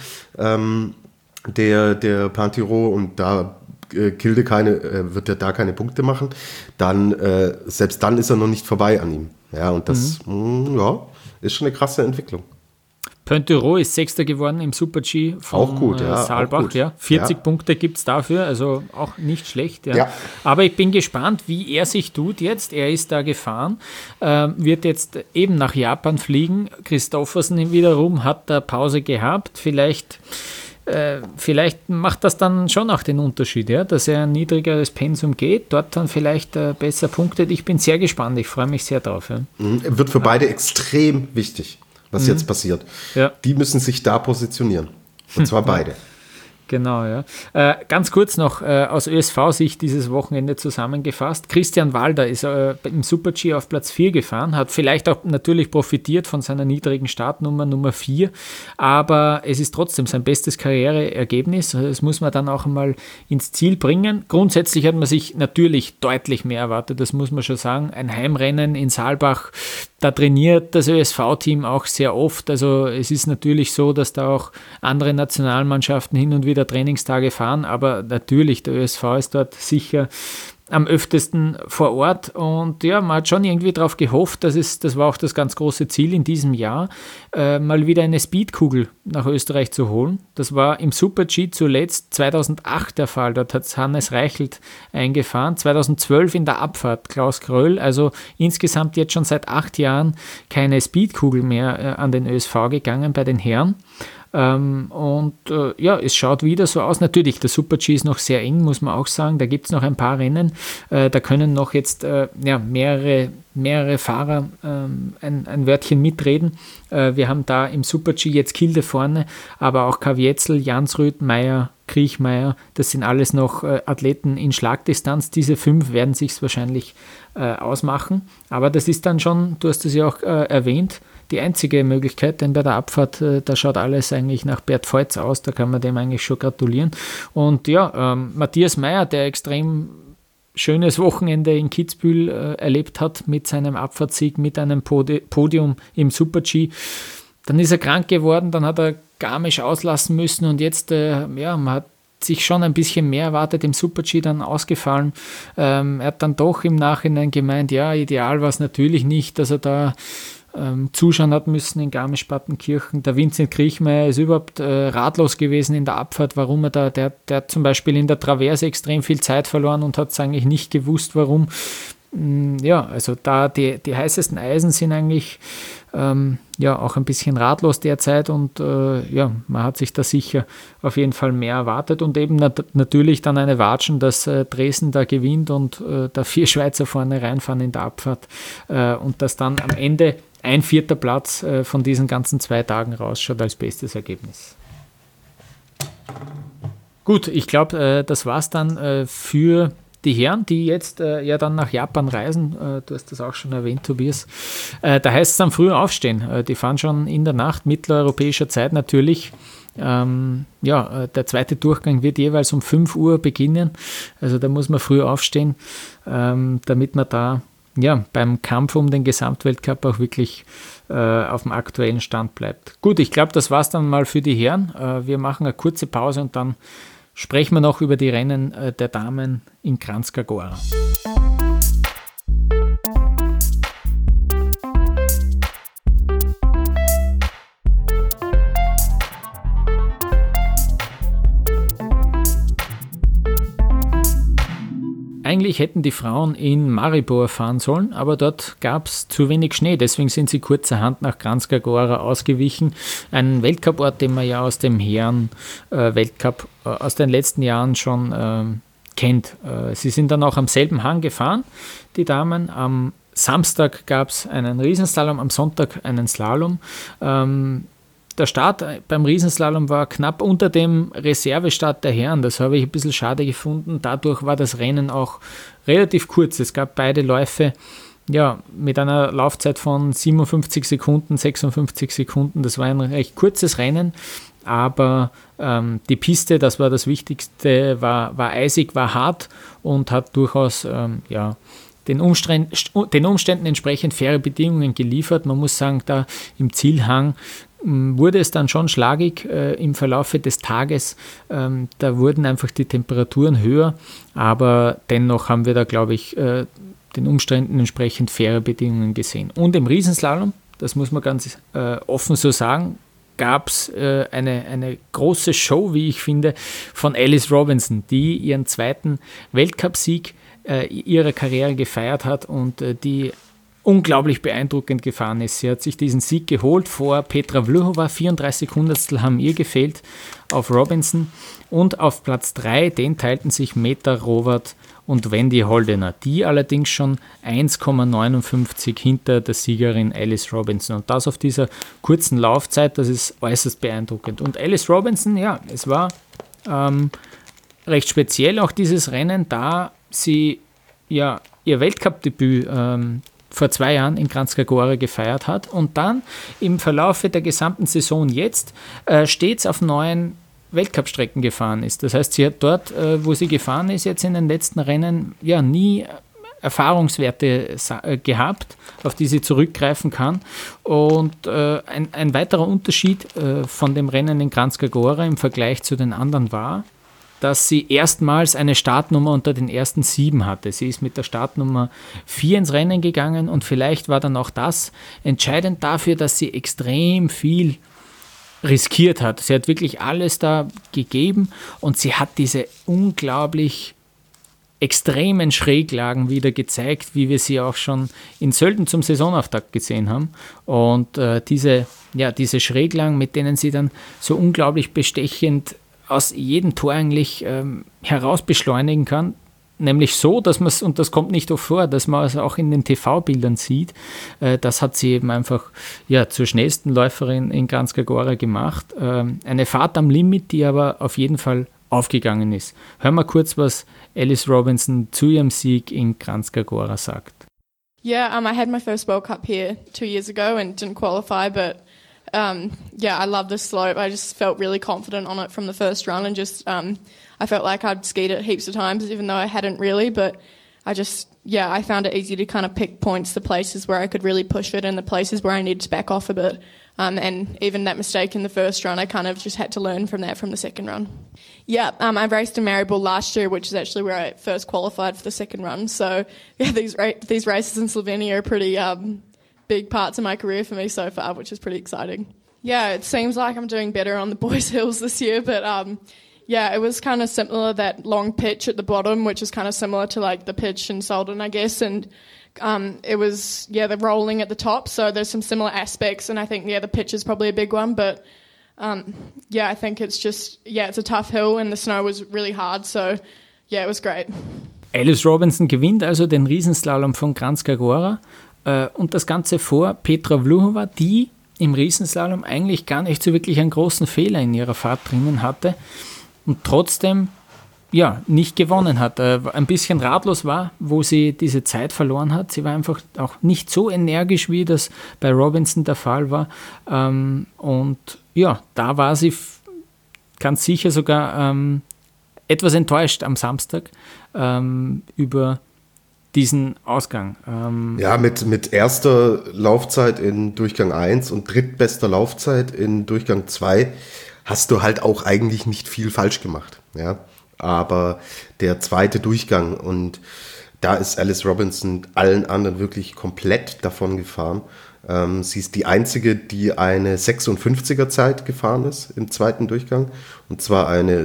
C: der Pantero, und da Kilde wird er da keine Punkte machen, dann selbst dann ist er noch nicht vorbei an ihm. Ja, und das ist schon eine krasse Entwicklung.
B: Pantero ist Sechster geworden im Super-G von Saalbach. Ja. 40 Punkte gibt es dafür, also auch nicht schlecht. Ja. Ja. Aber ich bin gespannt, wie er sich tut jetzt. Er ist da gefahren, wird jetzt eben nach Japan fliegen. Christoffersen wiederum hat da Pause gehabt. Vielleicht macht das dann schon auch den Unterschied, ja, dass er ein niedrigeres Pensum geht, dort dann vielleicht besser punktet. Ich bin sehr gespannt, ich freue mich sehr drauf. Ja.
C: Wird für beide extrem wichtig, was jetzt passiert. Ja. Die müssen sich da positionieren. Und zwar beide.
B: Genau, ja. Ganz kurz noch aus ÖSV-Sicht dieses Wochenende zusammengefasst. Christian Walder ist im Super-G auf Platz 4 gefahren, hat vielleicht auch natürlich profitiert von seiner niedrigen Startnummer, Nummer 4, aber es ist trotzdem sein bestes Karriereergebnis. Das muss man dann auch einmal ins Ziel bringen. Grundsätzlich hat man sich natürlich deutlich mehr erwartet, das muss man schon sagen. Ein Heimrennen in Saalbach, da trainiert das ÖSV-Team auch sehr oft. Also es ist natürlich so, dass da auch andere Nationalmannschaften hin und wieder Trainingstage fahren, aber natürlich, der ÖSV ist dort sicher am öftesten vor Ort und ja, man hat schon irgendwie darauf gehofft, das war auch das ganz große Ziel in diesem Jahr, mal wieder eine Speedkugel nach Österreich zu holen. Das war im Super-G zuletzt 2008 der Fall, dort hat Hannes Reichelt eingefahren, 2012 in der Abfahrt Klaus Kröll, also insgesamt jetzt schon seit 8 Jahren keine Speedkugel mehr an den ÖSV gegangen bei den Herren. Es schaut wieder so aus. Natürlich, der Super-G ist noch sehr eng, muss man auch sagen. Da gibt es noch ein paar Rennen. Da können noch jetzt mehrere Fahrer ein Wörtchen mitreden. Wir haben da im Super-G jetzt Kilde vorne, aber auch Kavietzel, Jansrud, Meyer, Kriechmeier, das sind alles noch Athleten in Schlagdistanz. Diese 5 werden sich wahrscheinlich ausmachen. Aber das ist dann schon, du hast es ja auch erwähnt, die einzige Möglichkeit, denn bei der Abfahrt, da schaut alles eigentlich nach Bert Feutz aus, da kann man dem eigentlich schon gratulieren. Und ja, Matthias Meyer, der extrem schönes Wochenende in Kitzbühel erlebt hat mit seinem Abfahrtssieg, mit einem Podium im Super-G. Dann ist er krank geworden, dann hat er Garmisch auslassen müssen und jetzt, man hat sich schon ein bisschen mehr erwartet, im Super-G dann ausgefallen. Er hat dann doch im Nachhinein gemeint, ja, ideal war es natürlich nicht, dass er da zuschauen hat müssen in Garmisch-Partenkirchen. Der Vincent Kriechmeier ist überhaupt ratlos gewesen in der Abfahrt, warum er da, der hat zum Beispiel in der Traverse extrem viel Zeit verloren und hat es eigentlich nicht gewusst, warum. Ja, also da die heißesten Eisen sind eigentlich auch ein bisschen ratlos derzeit und man hat sich da sicher auf jeden Fall mehr erwartet und eben natürlich dann eine Watschen, dass Dresden da gewinnt und da 4 Schweizer vorne reinfahren in der Abfahrt und dass dann am Ende ein 4. Platz von diesen ganzen 2 Tagen rausschaut als bestes Ergebnis. Gut, ich glaube, das war's dann für die Herren, die jetzt dann nach Japan reisen. Du hast das auch schon erwähnt, Tobias. Da heißt es dann früh aufstehen. Die fahren schon in der Nacht, mitteleuropäischer Zeit natürlich. Der zweite Durchgang wird jeweils um 5 Uhr beginnen. Also da muss man früh aufstehen, damit man da beim Kampf um den Gesamtweltcup auch wirklich auf dem aktuellen Stand bleibt. Gut, ich glaube, das war's dann mal für die Herren. Wir machen eine kurze Pause und dann sprechen wir noch über die Rennen der Damen in Kranjska Gora. Eigentlich hätten die Frauen in Maribor fahren sollen, aber dort gab es zu wenig Schnee, deswegen sind sie kurzerhand nach Kranjska Gora ausgewichen. Ein Weltcuport, den man ja aus dem Herren-Weltcup aus den letzten Jahren schon kennt. Sie sind dann auch am selben Hang gefahren, die Damen. Am Samstag gab es einen Riesenslalom, am Sonntag einen Slalom. Der Start beim Riesenslalom war knapp unter dem Reservestart der Herren. Das habe ich ein bisschen schade gefunden. Dadurch war das Rennen auch relativ kurz. Es gab beide Läufe mit einer Laufzeit von 57 Sekunden, 56 Sekunden. Das war ein recht kurzes Rennen. Aber die Piste, das war das Wichtigste, war eisig, war hart und hat durchaus den Umständen entsprechend faire Bedingungen geliefert. Man muss sagen, da im Zielhang wurde es dann schon schlagig im Verlaufe des Tages. Da wurden einfach die Temperaturen höher, aber dennoch haben wir da, glaube ich, den Umständen entsprechend faire Bedingungen gesehen. Und im Riesenslalom, das muss man ganz offen so sagen, gab es eine große Show, wie ich finde, von Alice Robinson, die ihren 2. Weltcupsieg ihrer Karriere gefeiert hat und die unglaublich beeindruckend gefahren ist. Sie hat sich diesen Sieg geholt vor Petra Vlhova, 34 Hundertstel haben ihr gefehlt auf Robinson und auf Platz 3, den teilten sich Meta Rovert und Wendy Holdener, die allerdings schon 1,59 hinter der Siegerin Alice Robinson und das auf dieser kurzen Laufzeit, das ist äußerst beeindruckend. Und Alice Robinson, es war recht speziell auch dieses Rennen, da sie ihr Weltcup-Debüt vor 2 Jahren in Kranjska Gora gefeiert hat und dann im Verlaufe der gesamten Saison jetzt stets auf neuen Weltcup-Strecken gefahren ist. Das heißt, sie hat dort, wo sie gefahren ist, jetzt in den letzten Rennen nie Erfahrungswerte gehabt, auf die sie zurückgreifen kann. Und ein weiterer Unterschied von dem Rennen in Kranjska Gora im Vergleich zu den anderen war, dass sie erstmals eine Startnummer unter den ersten 7 hatte. Sie ist mit der Startnummer 4 ins Rennen gegangen und vielleicht war dann auch das entscheidend dafür, dass sie extrem viel riskiert hat. Sie hat wirklich alles da gegeben und sie hat diese unglaublich extremen Schräglagen wieder gezeigt, wie wir sie auch schon in Sölden zum Saisonauftakt gesehen haben. Und diese Schräglagen, mit denen sie dann so unglaublich bestechend aus jedem Tor eigentlich heraus beschleunigen kann, nämlich so, dass man es, und das kommt nicht oft vor, dass man es auch in den TV-Bildern sieht, das hat sie eben einfach zur schnellsten Läuferin in Kranjska Gora gemacht. Eine Fahrt am Limit, die aber auf jeden Fall aufgegangen ist. Hören wir kurz, was Alice Robinson zu ihrem Sieg in Kranjska Gora sagt.
H: Yeah, I had my first World Cup here 2 years ago and didn't qualify, but I love the slope. I just felt really confident on it from the first run and just I felt like I'd skied it heaps of times even though I hadn't really, but I found it easy to kind of pick points, the places where I could really push it and the places where I needed to back off a bit. And even that mistake in the first run, I kind of just had to learn from that from the second run. Yeah, I raced in Maribor last year, which is actually where I first qualified for the second run. So yeah, these races in Slovenia are pretty big parts of my career for me so far, which is pretty exciting. Yeah, it seems like I'm doing better on the boys' hills this year, but it was kind of similar, that long pitch at the bottom, which is kind of similar to like the pitch in Solden, I guess, and it was, the rolling at the top, so there's some similar aspects, and I think, the pitch is probably a big one, but I think it's just, it's a tough hill, and the snow was really hard, so it was great.
B: Alice Robinson gewinnt also den Riesenslalom von Kranjska Gora und das Ganze vor Petra Vlhova, die im Riesenslalom eigentlich gar nicht so wirklich einen großen Fehler in ihrer Fahrt drinnen hatte und trotzdem nicht gewonnen hat, ein bisschen ratlos war, wo sie diese Zeit verloren hat. Sie war einfach auch nicht so energisch, wie das bei Robinson der Fall war. Und da war sie ganz sicher sogar etwas enttäuscht am Samstag über diesen Ausgang.
C: Mit erster Laufzeit in Durchgang 1 und drittbester Laufzeit in Durchgang 2 hast du halt auch eigentlich nicht viel falsch gemacht. Ja. Aber der zweite Durchgang, und da ist Alice Robinson allen anderen wirklich komplett davon gefahren. Sie ist die einzige, die eine 56er Zeit gefahren ist im zweiten Durchgang, und zwar eine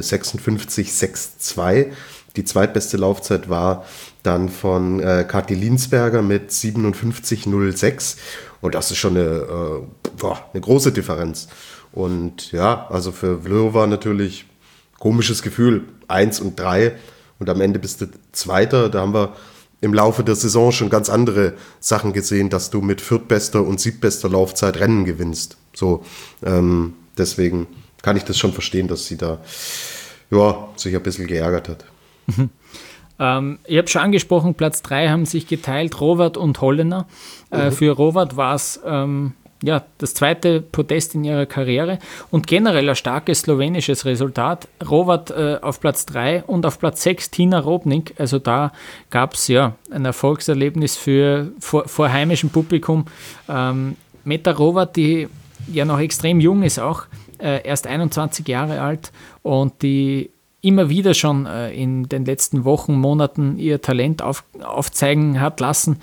C: 56,62. Die zweitbeste Laufzeit war dann von Kathi Linsberger mit 57,06, und das ist schon eine große Differenz. Und also für Vlhova natürlich komisches Gefühl, 1 und 3, und am Ende bist du Zweiter. Da haben wir im Laufe der Saison schon ganz andere Sachen gesehen, dass du mit viertbester und siebtbester Laufzeit Rennen gewinnst. So, deswegen kann ich das schon verstehen, dass sie da sich ein bisschen geärgert hat.
B: Ich habe schon angesprochen, Platz 3 haben sich geteilt, Hrovat und Hollener. Für Hrovat war es das zweite Podest in ihrer Karriere und generell ein starkes slowenisches Resultat. Hrovat auf Platz 3 und auf Platz 6 Tina Robnik. Also da gab es ein Erfolgserlebnis vor heimischem Publikum. Meta Hrovat, die ja noch extrem jung ist auch, erst 21 Jahre alt und die immer wieder schon in den letzten Wochen, Monaten ihr Talent aufzeigen hat lassen.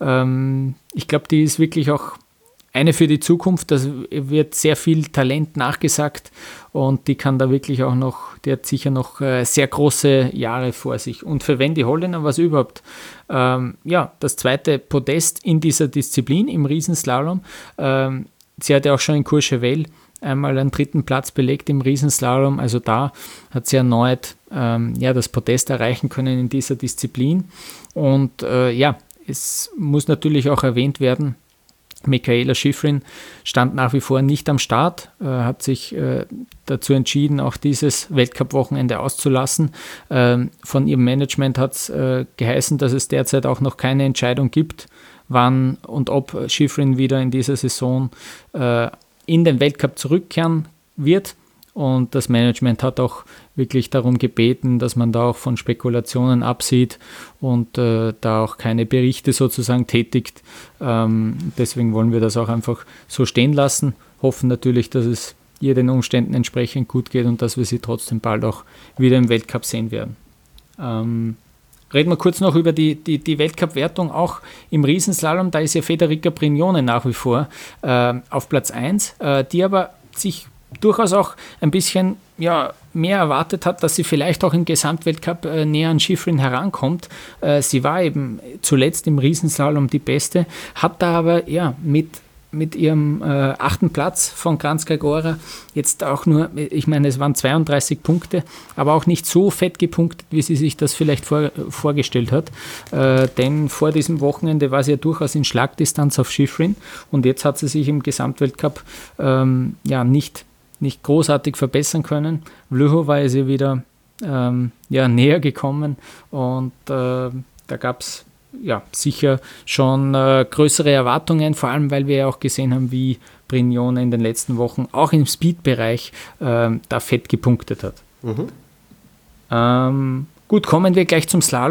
B: Ich glaube, die ist wirklich auch eine für die Zukunft. Das wird sehr viel Talent nachgesagt und die kann da wirklich auch noch, die hat sicher noch sehr große Jahre vor sich. Und für Wendy Hollener war es überhaupt das zweite Podest in dieser Disziplin im Riesenslalom. Sie hatte auch schon in Courchevel einmal einen dritten Platz belegt im Riesenslalom, also da hat sie erneut das Podest erreichen können in dieser Disziplin. Und es muss natürlich auch erwähnt werden, Mikaela Shiffrin stand nach wie vor nicht am Start, hat sich dazu entschieden, auch dieses Weltcup-Wochenende auszulassen. Von ihrem Management hat es geheißen, dass es derzeit auch noch keine Entscheidung gibt, wann und ob Shiffrin wieder in dieser Saison in den Weltcup zurückkehren wird. Und das Management hat auch wirklich darum gebeten, dass man da auch von Spekulationen absieht und da auch keine Berichte sozusagen tätigt. Deswegen wollen wir das auch einfach so stehen lassen. Hoffen natürlich, dass es ihr den Umständen entsprechend gut geht und dass wir sie trotzdem bald auch wieder im Weltcup sehen werden. Reden wir kurz noch über die Weltcup-Wertung, auch im Riesenslalom. Da ist ja Federica Brignone nach wie vor auf Platz 1, die aber sich durchaus auch ein bisschen mehr erwartet hat, dass sie vielleicht auch im Gesamtweltcup näher an Shiffrin herankommt. Sie war eben zuletzt im Riesenslalom die Beste, hat da aber mit ihrem 8. Platz von Kranjska Gora jetzt auch nur, ich meine, es waren 32 Punkte, aber auch nicht so fett gepunktet, wie sie sich das vielleicht vorgestellt hat. Denn vor diesem Wochenende war sie ja durchaus in Schlagdistanz auf Shiffrin und jetzt hat sie sich im Gesamtweltcup nicht großartig verbessern können. Vlhova ist ihr wieder näher gekommen und da gab es sicher schon größere Erwartungen, vor allem weil wir ja auch gesehen haben, wie Brignone in den letzten Wochen auch im Speed-Bereich da fett gepunktet hat. Gut, kommen wir gleich zum Slalom.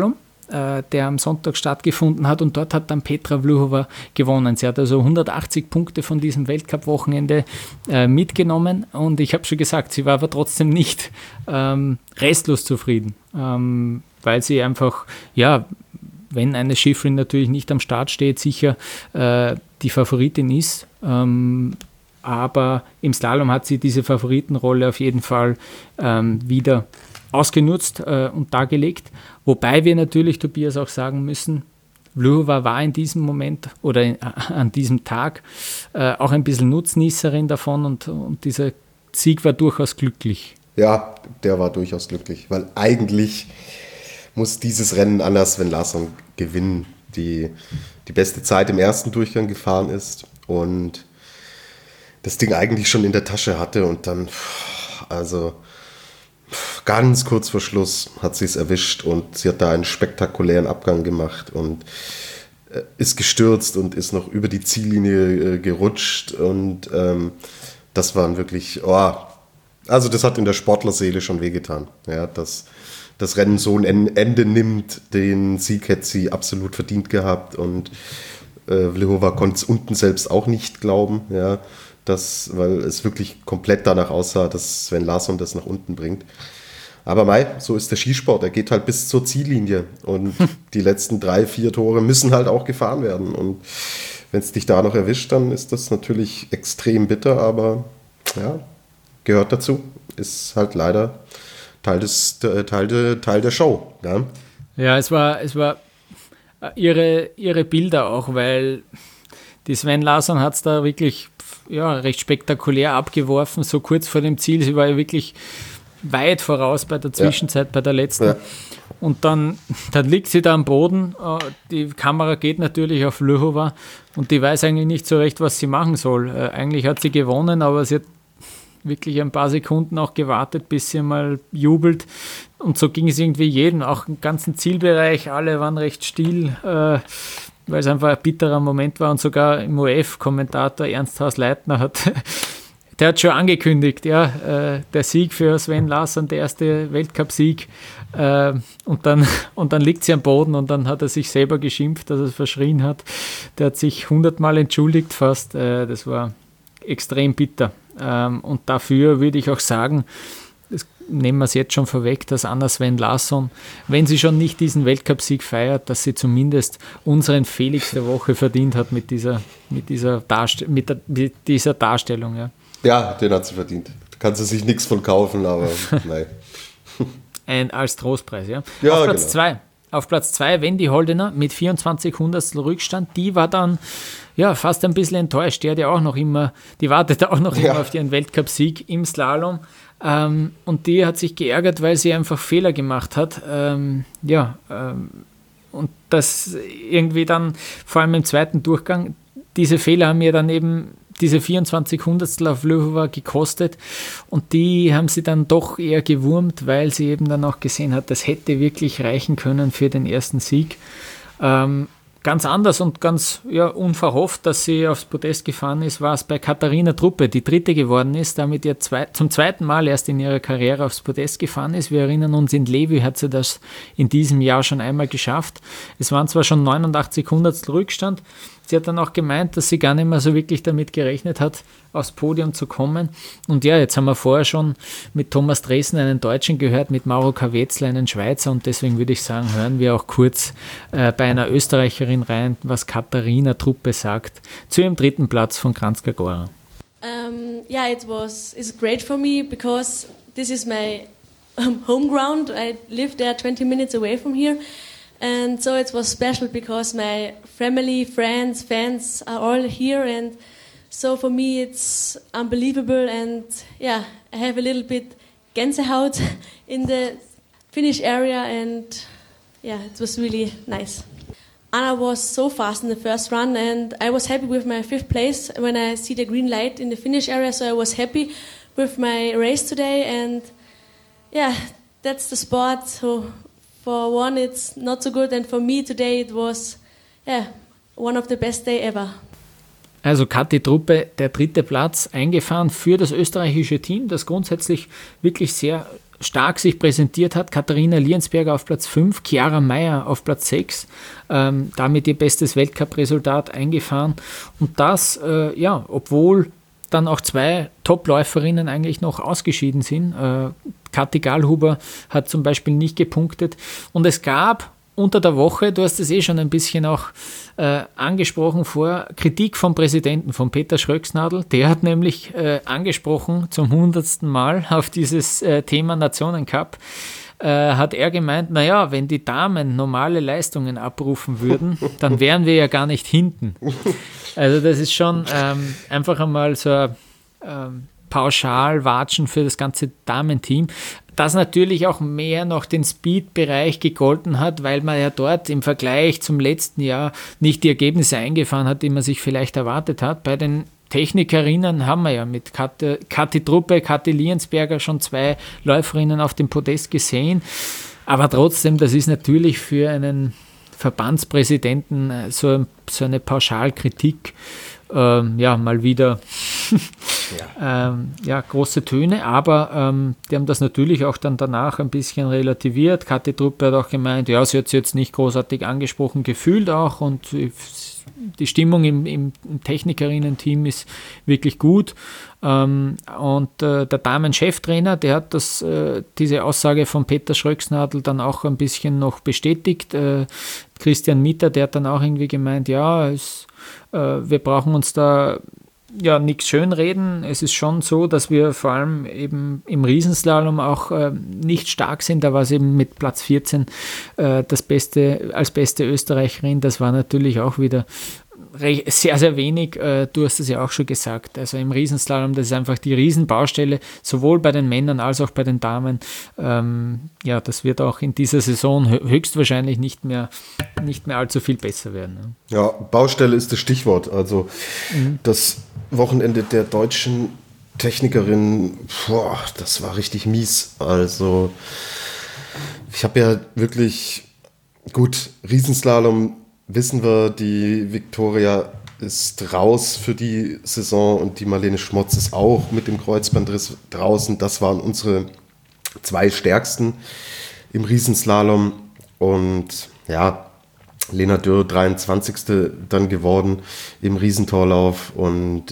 B: der am Sonntag stattgefunden hat, und dort hat dann Petra Vlhova gewonnen. Sie hat also 180 Punkte von diesem Weltcup-Wochenende mitgenommen, und ich habe schon gesagt, sie war aber trotzdem nicht restlos zufrieden, weil sie einfach, ja, wenn eine Schifrin natürlich nicht am Start steht, sicher die Favoritin ist, aber im Slalom hat sie diese Favoritenrolle auf jeden Fall wieder ausgenutzt und dargelegt. Wobei wir natürlich, Tobias, auch sagen müssen, Vlhova war in diesem Moment oder an diesem Tag auch ein bisschen Nutznießerin davon, und dieser Sieg war durchaus glücklich.
C: Ja, der war durchaus glücklich, weil eigentlich muss dieses Rennen Anna Sven Larsson gewinnen, die beste Zeit im ersten Durchgang gefahren ist und das Ding eigentlich schon in der Tasche hatte, und dann, also ganz kurz vor Schluss hat sie es erwischt, und sie hat da einen spektakulären Abgang gemacht und ist gestürzt und ist noch über die Ziellinie gerutscht, und das waren wirklich, also das hat in der Sportlerseele schon wehgetan, ja, dass das Rennen so ein Ende nimmt. Den Sieg hätte sie absolut verdient gehabt, und Vlhova konnte es unten selbst auch nicht glauben, ja, weil es wirklich komplett danach aussah, dass Sven Larsson das nach unten bringt. Aber so ist der Skisport, er geht halt bis zur Ziellinie, und die letzten 3-4 Tore müssen halt auch gefahren werden, und wenn es dich da noch erwischt, dann ist das natürlich extrem bitter, aber ja, gehört dazu, ist halt leider Teil der Show. Ja,
B: ja, es war ihre Bilder auch, weil die Sven Larsson hat es da wirklich recht spektakulär abgeworfen, so kurz vor dem Ziel. Sie war ja wirklich weit voraus bei der Zwischenzeit, bei der letzten. Ja. Und dann liegt sie da am Boden, die Kamera geht natürlich auf Vlhova, und die weiß eigentlich nicht so recht, was sie machen soll. Eigentlich hat sie gewonnen, aber sie hat wirklich ein paar Sekunden auch gewartet, bis sie mal jubelt, und so ging es irgendwie jedem, auch im ganzen Zielbereich, alle waren recht still, weil es einfach ein bitterer Moment war, und sogar im ORF-Kommentator Ernst Haas-Leitner der hat schon angekündigt, der Sieg für Sven Larsson, der erste Weltcup-Sieg, und dann liegt sie am Boden, und dann hat er sich selber geschimpft, dass er es verschrien hat. Der hat sich 100-mal entschuldigt fast, das war extrem bitter. Und dafür würde ich auch sagen, das nehmen wir es jetzt schon vorweg, dass Anna Sven Larsson, wenn sie schon nicht diesen Weltcup-Sieg feiert, dass sie zumindest unseren Felix der Woche verdient hat mit dieser Darstellung. Ja.
C: Ja, den hat sie verdient. Da kann sie sich nichts von kaufen, aber nein.
B: Als Trostpreis, ja.
C: Ja,
B: Auf Platz 2 Wendy Holdener mit 24 Hundertstel Rückstand. Die war dann fast ein bisschen enttäuscht. Die wartet auch noch immer auf ihren Weltcup-Sieg im Slalom. Und die hat sich geärgert, weil sie einfach Fehler gemacht hat. Und das irgendwie dann, vor allem im zweiten Durchgang, diese Fehler haben mir dann eben diese 24 Hundertstel auf Vlhova gekostet, und die haben sie dann doch eher gewurmt, weil sie eben dann auch gesehen hat, das hätte wirklich reichen können für den ersten Sieg. Ganz anders und ganz unverhofft, dass sie aufs Podest gefahren ist, war es bei Katharina Truppe, die Dritte geworden ist, damit ihr zum zweiten Mal erst in ihrer Karriere aufs Podest gefahren ist. Wir erinnern uns, in Levi hat sie das in diesem Jahr schon einmal geschafft. Es waren zwar schon 89 Hundertstel Rückstand. Sie hat dann auch gemeint, dass sie gar nicht mehr so wirklich damit gerechnet hat, aufs Podium zu kommen. Und jetzt haben wir vorher schon mit Thomas Dresen einen Deutschen gehört, mit Mauro Kawetzler einen Schweizer, und deswegen würde ich sagen, hören wir auch kurz bei einer Österreicherin rein, was Katharina Truppe sagt zu ihrem dritten Platz von Kranjska Gora.
I: It's great for me because this is my home ground. I live there 20 minutes away from here. And so it was special because my family, friends, fans are all here, and so for me it's unbelievable, and I have a little bit Gänsehaut in the finish area, and it was really nice. Anna was so fast in the first run, and I was happy with my 5th place when I see the green light in the finish area, so I was happy with my race today, and that's the sport. So for one, it's not so good, and for me today it was one of the best day ever.
B: Also Kathi Truppe, der dritte Platz eingefahren für das österreichische Team, das grundsätzlich wirklich sehr stark sich präsentiert hat. Katharina Liensberger auf Platz 5, Chiara Meier auf Platz 6, damit ihr bestes Weltcup-Resultat eingefahren. Und das, obwohl dann auch 2 Top-Läuferinnen eigentlich noch ausgeschieden sind. Kathi Gallhuber hat zum Beispiel nicht gepunktet. Und es gab unter der Woche, du hast es schon ein bisschen auch angesprochen Kritik vom Präsidenten, von Peter Schröcksnadl. Der hat nämlich angesprochen zum 100. Mal auf dieses Thema Nationencup. Hat er gemeint, naja, wenn die Damen normale Leistungen abrufen würden, dann wären wir ja gar nicht hinten. Also das ist schon einfach einmal so ein Pauschalwatschen für das ganze Damenteam, das natürlich auch mehr noch den Speed-Bereich gegolten hat, weil man ja dort im Vergleich zum letzten Jahr nicht die Ergebnisse eingefahren hat, die man sich vielleicht erwartet hat. Bei den Technikerinnen haben wir ja mit Kathi Truppe, Kathi Liensberger schon 2 Läuferinnen auf dem Podest gesehen. Aber trotzdem, das ist natürlich für einen Verbandspräsidenten so eine Pauschalkritik mal wieder große Töne, aber die haben das natürlich auch dann danach ein bisschen relativiert. Kathi Truppe hat auch gemeint, ja, sie hat es jetzt nicht großartig angesprochen gefühlt auch und die Stimmung im Technikerinnen-Team ist wirklich gut. Und der Damen-Cheftrainer, der hat diese Aussage von Peter Schröcksnadl dann auch ein bisschen noch bestätigt. Christian Mitter, der hat dann auch irgendwie gemeint, ja, wir brauchen uns da nichts schönreden. Es ist schon so, dass wir vor allem eben im Riesenslalom auch nicht stark sind. Da war es eben mit Platz 14 als beste Österreicherin. Das war natürlich auch wieder sehr, sehr wenig. Du hast es ja auch schon gesagt. Also im Riesenslalom, das ist einfach die Riesenbaustelle, sowohl bei den Männern als auch bei den Damen. Das wird auch in dieser Saison höchstwahrscheinlich nicht mehr allzu viel besser werden. Ne?
C: Ja, Baustelle ist das Stichwort. Also das Wochenende der deutschen Technikerin, das war richtig mies. Also ich habe ja wirklich, gut, Riesenslalom wissen wir, die Viktoria ist raus für die Saison und die Marlene Schmotz ist auch mit dem Kreuzbandriss draußen. Das waren unsere 2 Stärksten im Riesenslalom. Und ja, Lena Dürr 23. dann geworden im Riesentorlauf. Und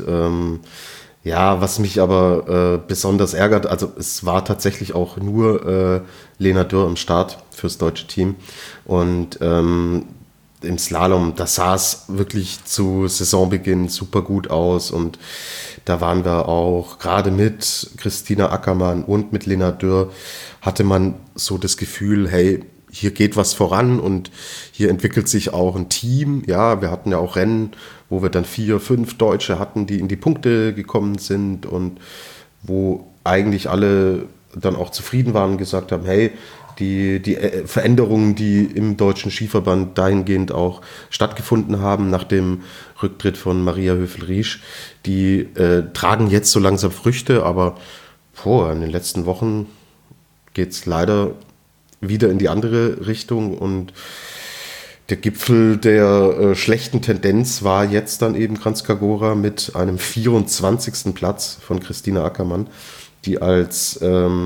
C: was mich aber besonders ärgert, also es war tatsächlich auch nur Lena Dürr am Start fürs deutsche Team. Und im Slalom, da sah es wirklich zu Saisonbeginn super gut aus und da waren wir auch, gerade mit Christina Ackermann und mit Lena Dürr, hatte man so das Gefühl, hey, hier geht was voran und hier entwickelt sich auch ein Team. Ja, wir hatten ja auch Rennen, wo wir dann 4, 5 Deutsche hatten, die in die Punkte gekommen sind und wo eigentlich alle dann auch zufrieden waren und gesagt haben, hey, die Veränderungen, die im Deutschen Skiverband dahingehend auch stattgefunden haben, nach dem Rücktritt von Maria Höfel-Riesch, die tragen jetzt so langsam Früchte, aber in den letzten Wochen geht es leider wieder in die andere Richtung und der Gipfel der schlechten Tendenz war jetzt dann eben Kranjska Gora mit einem 24. Platz von Christina Ackermann, die als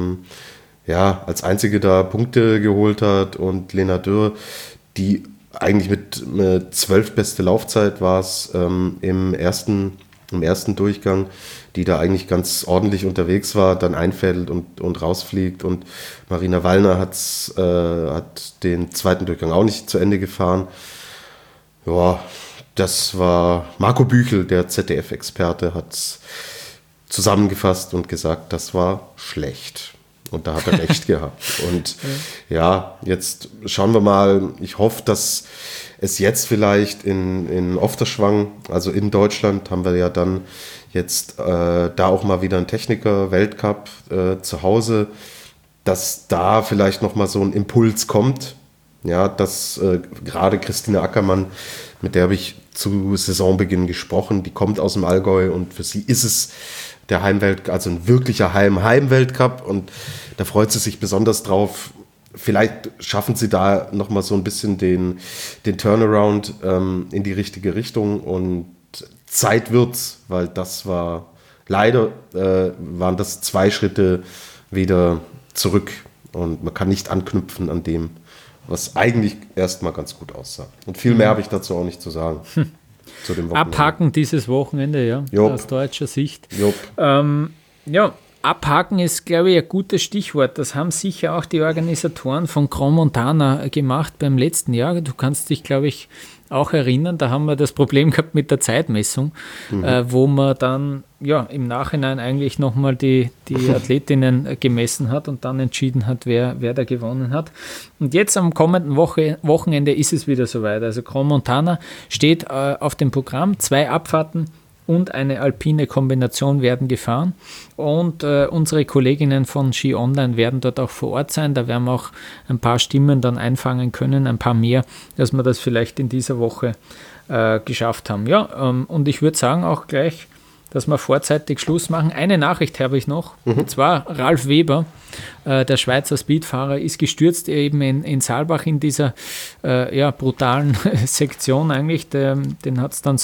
C: einzige da Punkte geholt hat und Lena Dürr, die eigentlich mit 12 beste Laufzeit war es im ersten Durchgang, die da eigentlich ganz ordentlich unterwegs war, dann einfädelt und rausfliegt und Marina Wallner hat den 2. Durchgang auch nicht zu Ende gefahren. Ja, das war Marco Büchel, der ZDF-Experte, hat zusammengefasst und gesagt, das war schlecht. Und da hat er recht gehabt. Und jetzt schauen wir mal. Ich hoffe, dass es jetzt vielleicht in Ofterschwang, also in Deutschland, haben wir ja dann jetzt da auch mal wieder einen Techniker-Weltcup zu Hause, dass da vielleicht nochmal so ein Impuls kommt. Ja, dass gerade Christina Ackermann, mit der habe ich zu Saisonbeginn gesprochen, die kommt aus dem Allgäu und für sie ist es der also ein wirklicher Heim-Weltcup und da freut sie sich besonders drauf. Vielleicht schaffen sie da nochmal so ein bisschen den Turnaround in die richtige Richtung und Zeit wird's, weil das war, leider waren das 2 Schritte wieder zurück und man kann nicht anknüpfen an dem, was eigentlich erstmal ganz gut aussah. Und viel mehr habe ich dazu auch nicht zu sagen. Zu dem Wochenende.
B: Abhaken dieses Wochenende, ja,
C: Jupp.
B: aus deutscher Sicht.
C: Jupp.
B: Ja, abhaken ist, glaube ich, ein gutes Stichwort. Das haben sicher auch die Organisatoren von Crans-Montana gemacht beim letzten Jahr. Du kannst dich, glaube ich, auch erinnern, da haben wir das Problem gehabt mit der Zeitmessung, wo man dann im Nachhinein eigentlich nochmal die Athletinnen gemessen hat und dann entschieden hat, wer da gewonnen hat. Und jetzt am kommenden Wochenende ist es wieder soweit. Also Crans-Montana steht auf dem Programm, 2 Abfahrten und eine alpine Kombination werden gefahren und unsere Kolleginnen von Ski Online werden dort auch vor Ort sein. Da werden wir auch ein paar Stimmen dann einfangen können, ein paar mehr, dass wir das vielleicht in dieser Woche geschafft haben. Ja, und ich würde sagen auch gleich, dass wir vorzeitig Schluss machen. Eine Nachricht habe ich noch, und zwar Ralf Weber, der Schweizer Speedfahrer, ist gestürzt eben in Saalbach in dieser brutalen Sektion eigentlich. Den hat es dann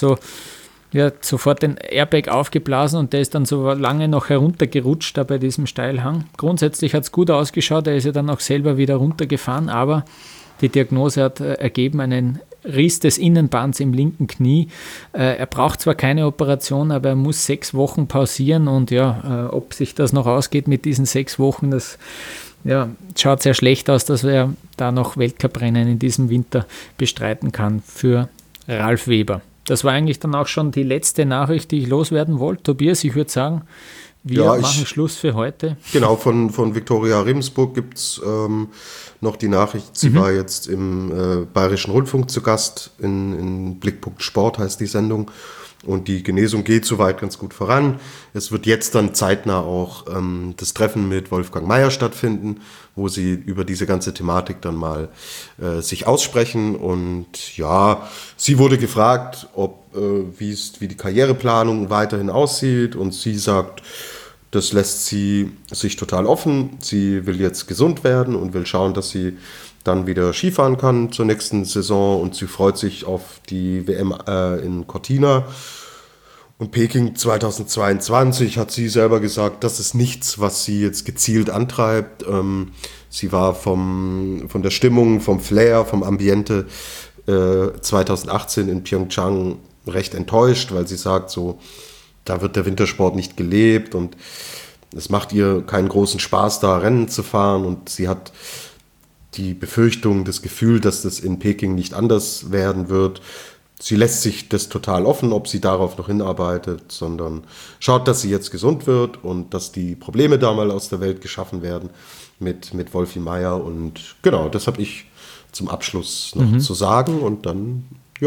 B: sofort den Airbag aufgeblasen und der ist dann so lange noch heruntergerutscht da bei diesem Steilhang. Grundsätzlich hat es gut ausgeschaut, er ist ja dann auch selber wieder runtergefahren, aber die Diagnose hat ergeben einen Riss des Innenbands im linken Knie. Er braucht zwar keine Operation, aber er muss 6 Wochen pausieren und ob sich das noch ausgeht mit diesen 6 Wochen, das schaut sehr schlecht aus, dass er da noch Weltcuprennen in diesem Winter bestreiten kann für Ralf Weber. Das war eigentlich dann auch schon die letzte Nachricht, die ich loswerden wollte. Tobias, ich würde sagen, wir machen Schluss für heute.
C: Genau, von Viktoria Rebensburg gibt es noch die Nachricht. Sie war jetzt im Bayerischen Rundfunk zu Gast, in Blickpunkt Sport heißt die Sendung. Und die Genesung geht soweit ganz gut voran. Es wird jetzt dann zeitnah auch das Treffen mit Wolfgang Meier stattfinden, wo sie über diese ganze Thematik dann mal sich aussprechen. Und sie wurde gefragt, wie die Karriereplanung weiterhin aussieht. Und sie sagt, das lässt sie sich total offen. Sie will jetzt gesund werden und will schauen, dass sie dann wieder Skifahren kann zur nächsten Saison und sie freut sich auf die WM in Cortina. Und Peking 2022 hat sie selber gesagt, das ist nichts, was sie jetzt gezielt antreibt. Sie war von der Stimmung, vom Flair, vom Ambiente 2018 in Pyeongchang recht enttäuscht, weil sie sagt, so, da wird der Wintersport nicht gelebt und es macht ihr keinen großen Spaß, da Rennen zu fahren und sie hat die Befürchtung, das Gefühl, dass das in Peking nicht anders werden wird. Sie lässt sich das total offen, ob sie darauf noch hinarbeitet, sondern schaut, dass sie jetzt gesund wird und dass die Probleme da mal aus der Welt geschaffen werden mit Wolfi Meier. Und genau, das habe ich zum Abschluss noch zu sagen. Und dann,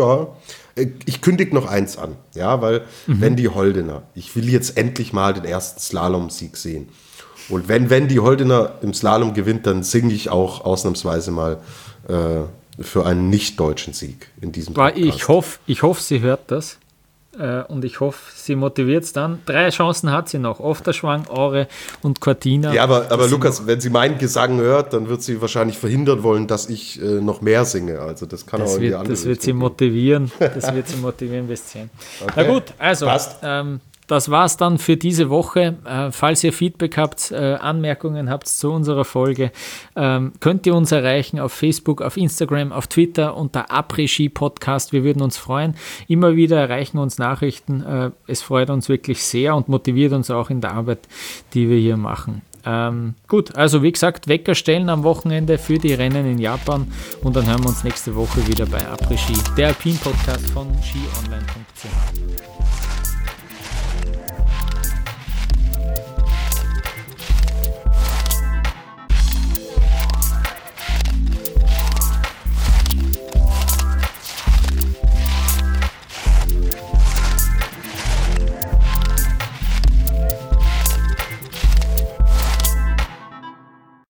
C: ich kündige noch eins an, weil wenn die Holdener, ich will jetzt endlich mal den ersten Slalom-Sieg sehen. Und wenn die Holdener im Slalom gewinnt, dann singe ich auch ausnahmsweise mal für einen nicht-deutschen Sieg in diesem Podcast.
B: Ich hoffe, sie hört das und ich hoffe, sie motiviert es dann. 3 Chancen hat sie noch, Ofterschwang, Aure und Cortina.
C: Ja, aber Lukas, wenn sie meinen Gesang hört, dann wird sie wahrscheinlich verhindern wollen, dass ich noch mehr singe. Also das kann auch irgendwie anders.
B: Das wird sie motivieren, bis 10. Okay. Na gut, also das war es dann für diese Woche. Falls ihr Feedback habt, Anmerkungen habt zu unserer Folge, könnt ihr uns erreichen auf Facebook, auf Instagram, auf Twitter unter Après-Ski Podcast. Wir würden uns freuen. Immer wieder erreichen uns Nachrichten. Es freut uns wirklich sehr und motiviert uns auch in der Arbeit, die wir hier machen. Gut, also wie gesagt, Wecker stellen am Wochenende für die Rennen in Japan und dann hören wir uns nächste Woche wieder bei Après-Ski, der Alpin-Podcast von skionline.ch.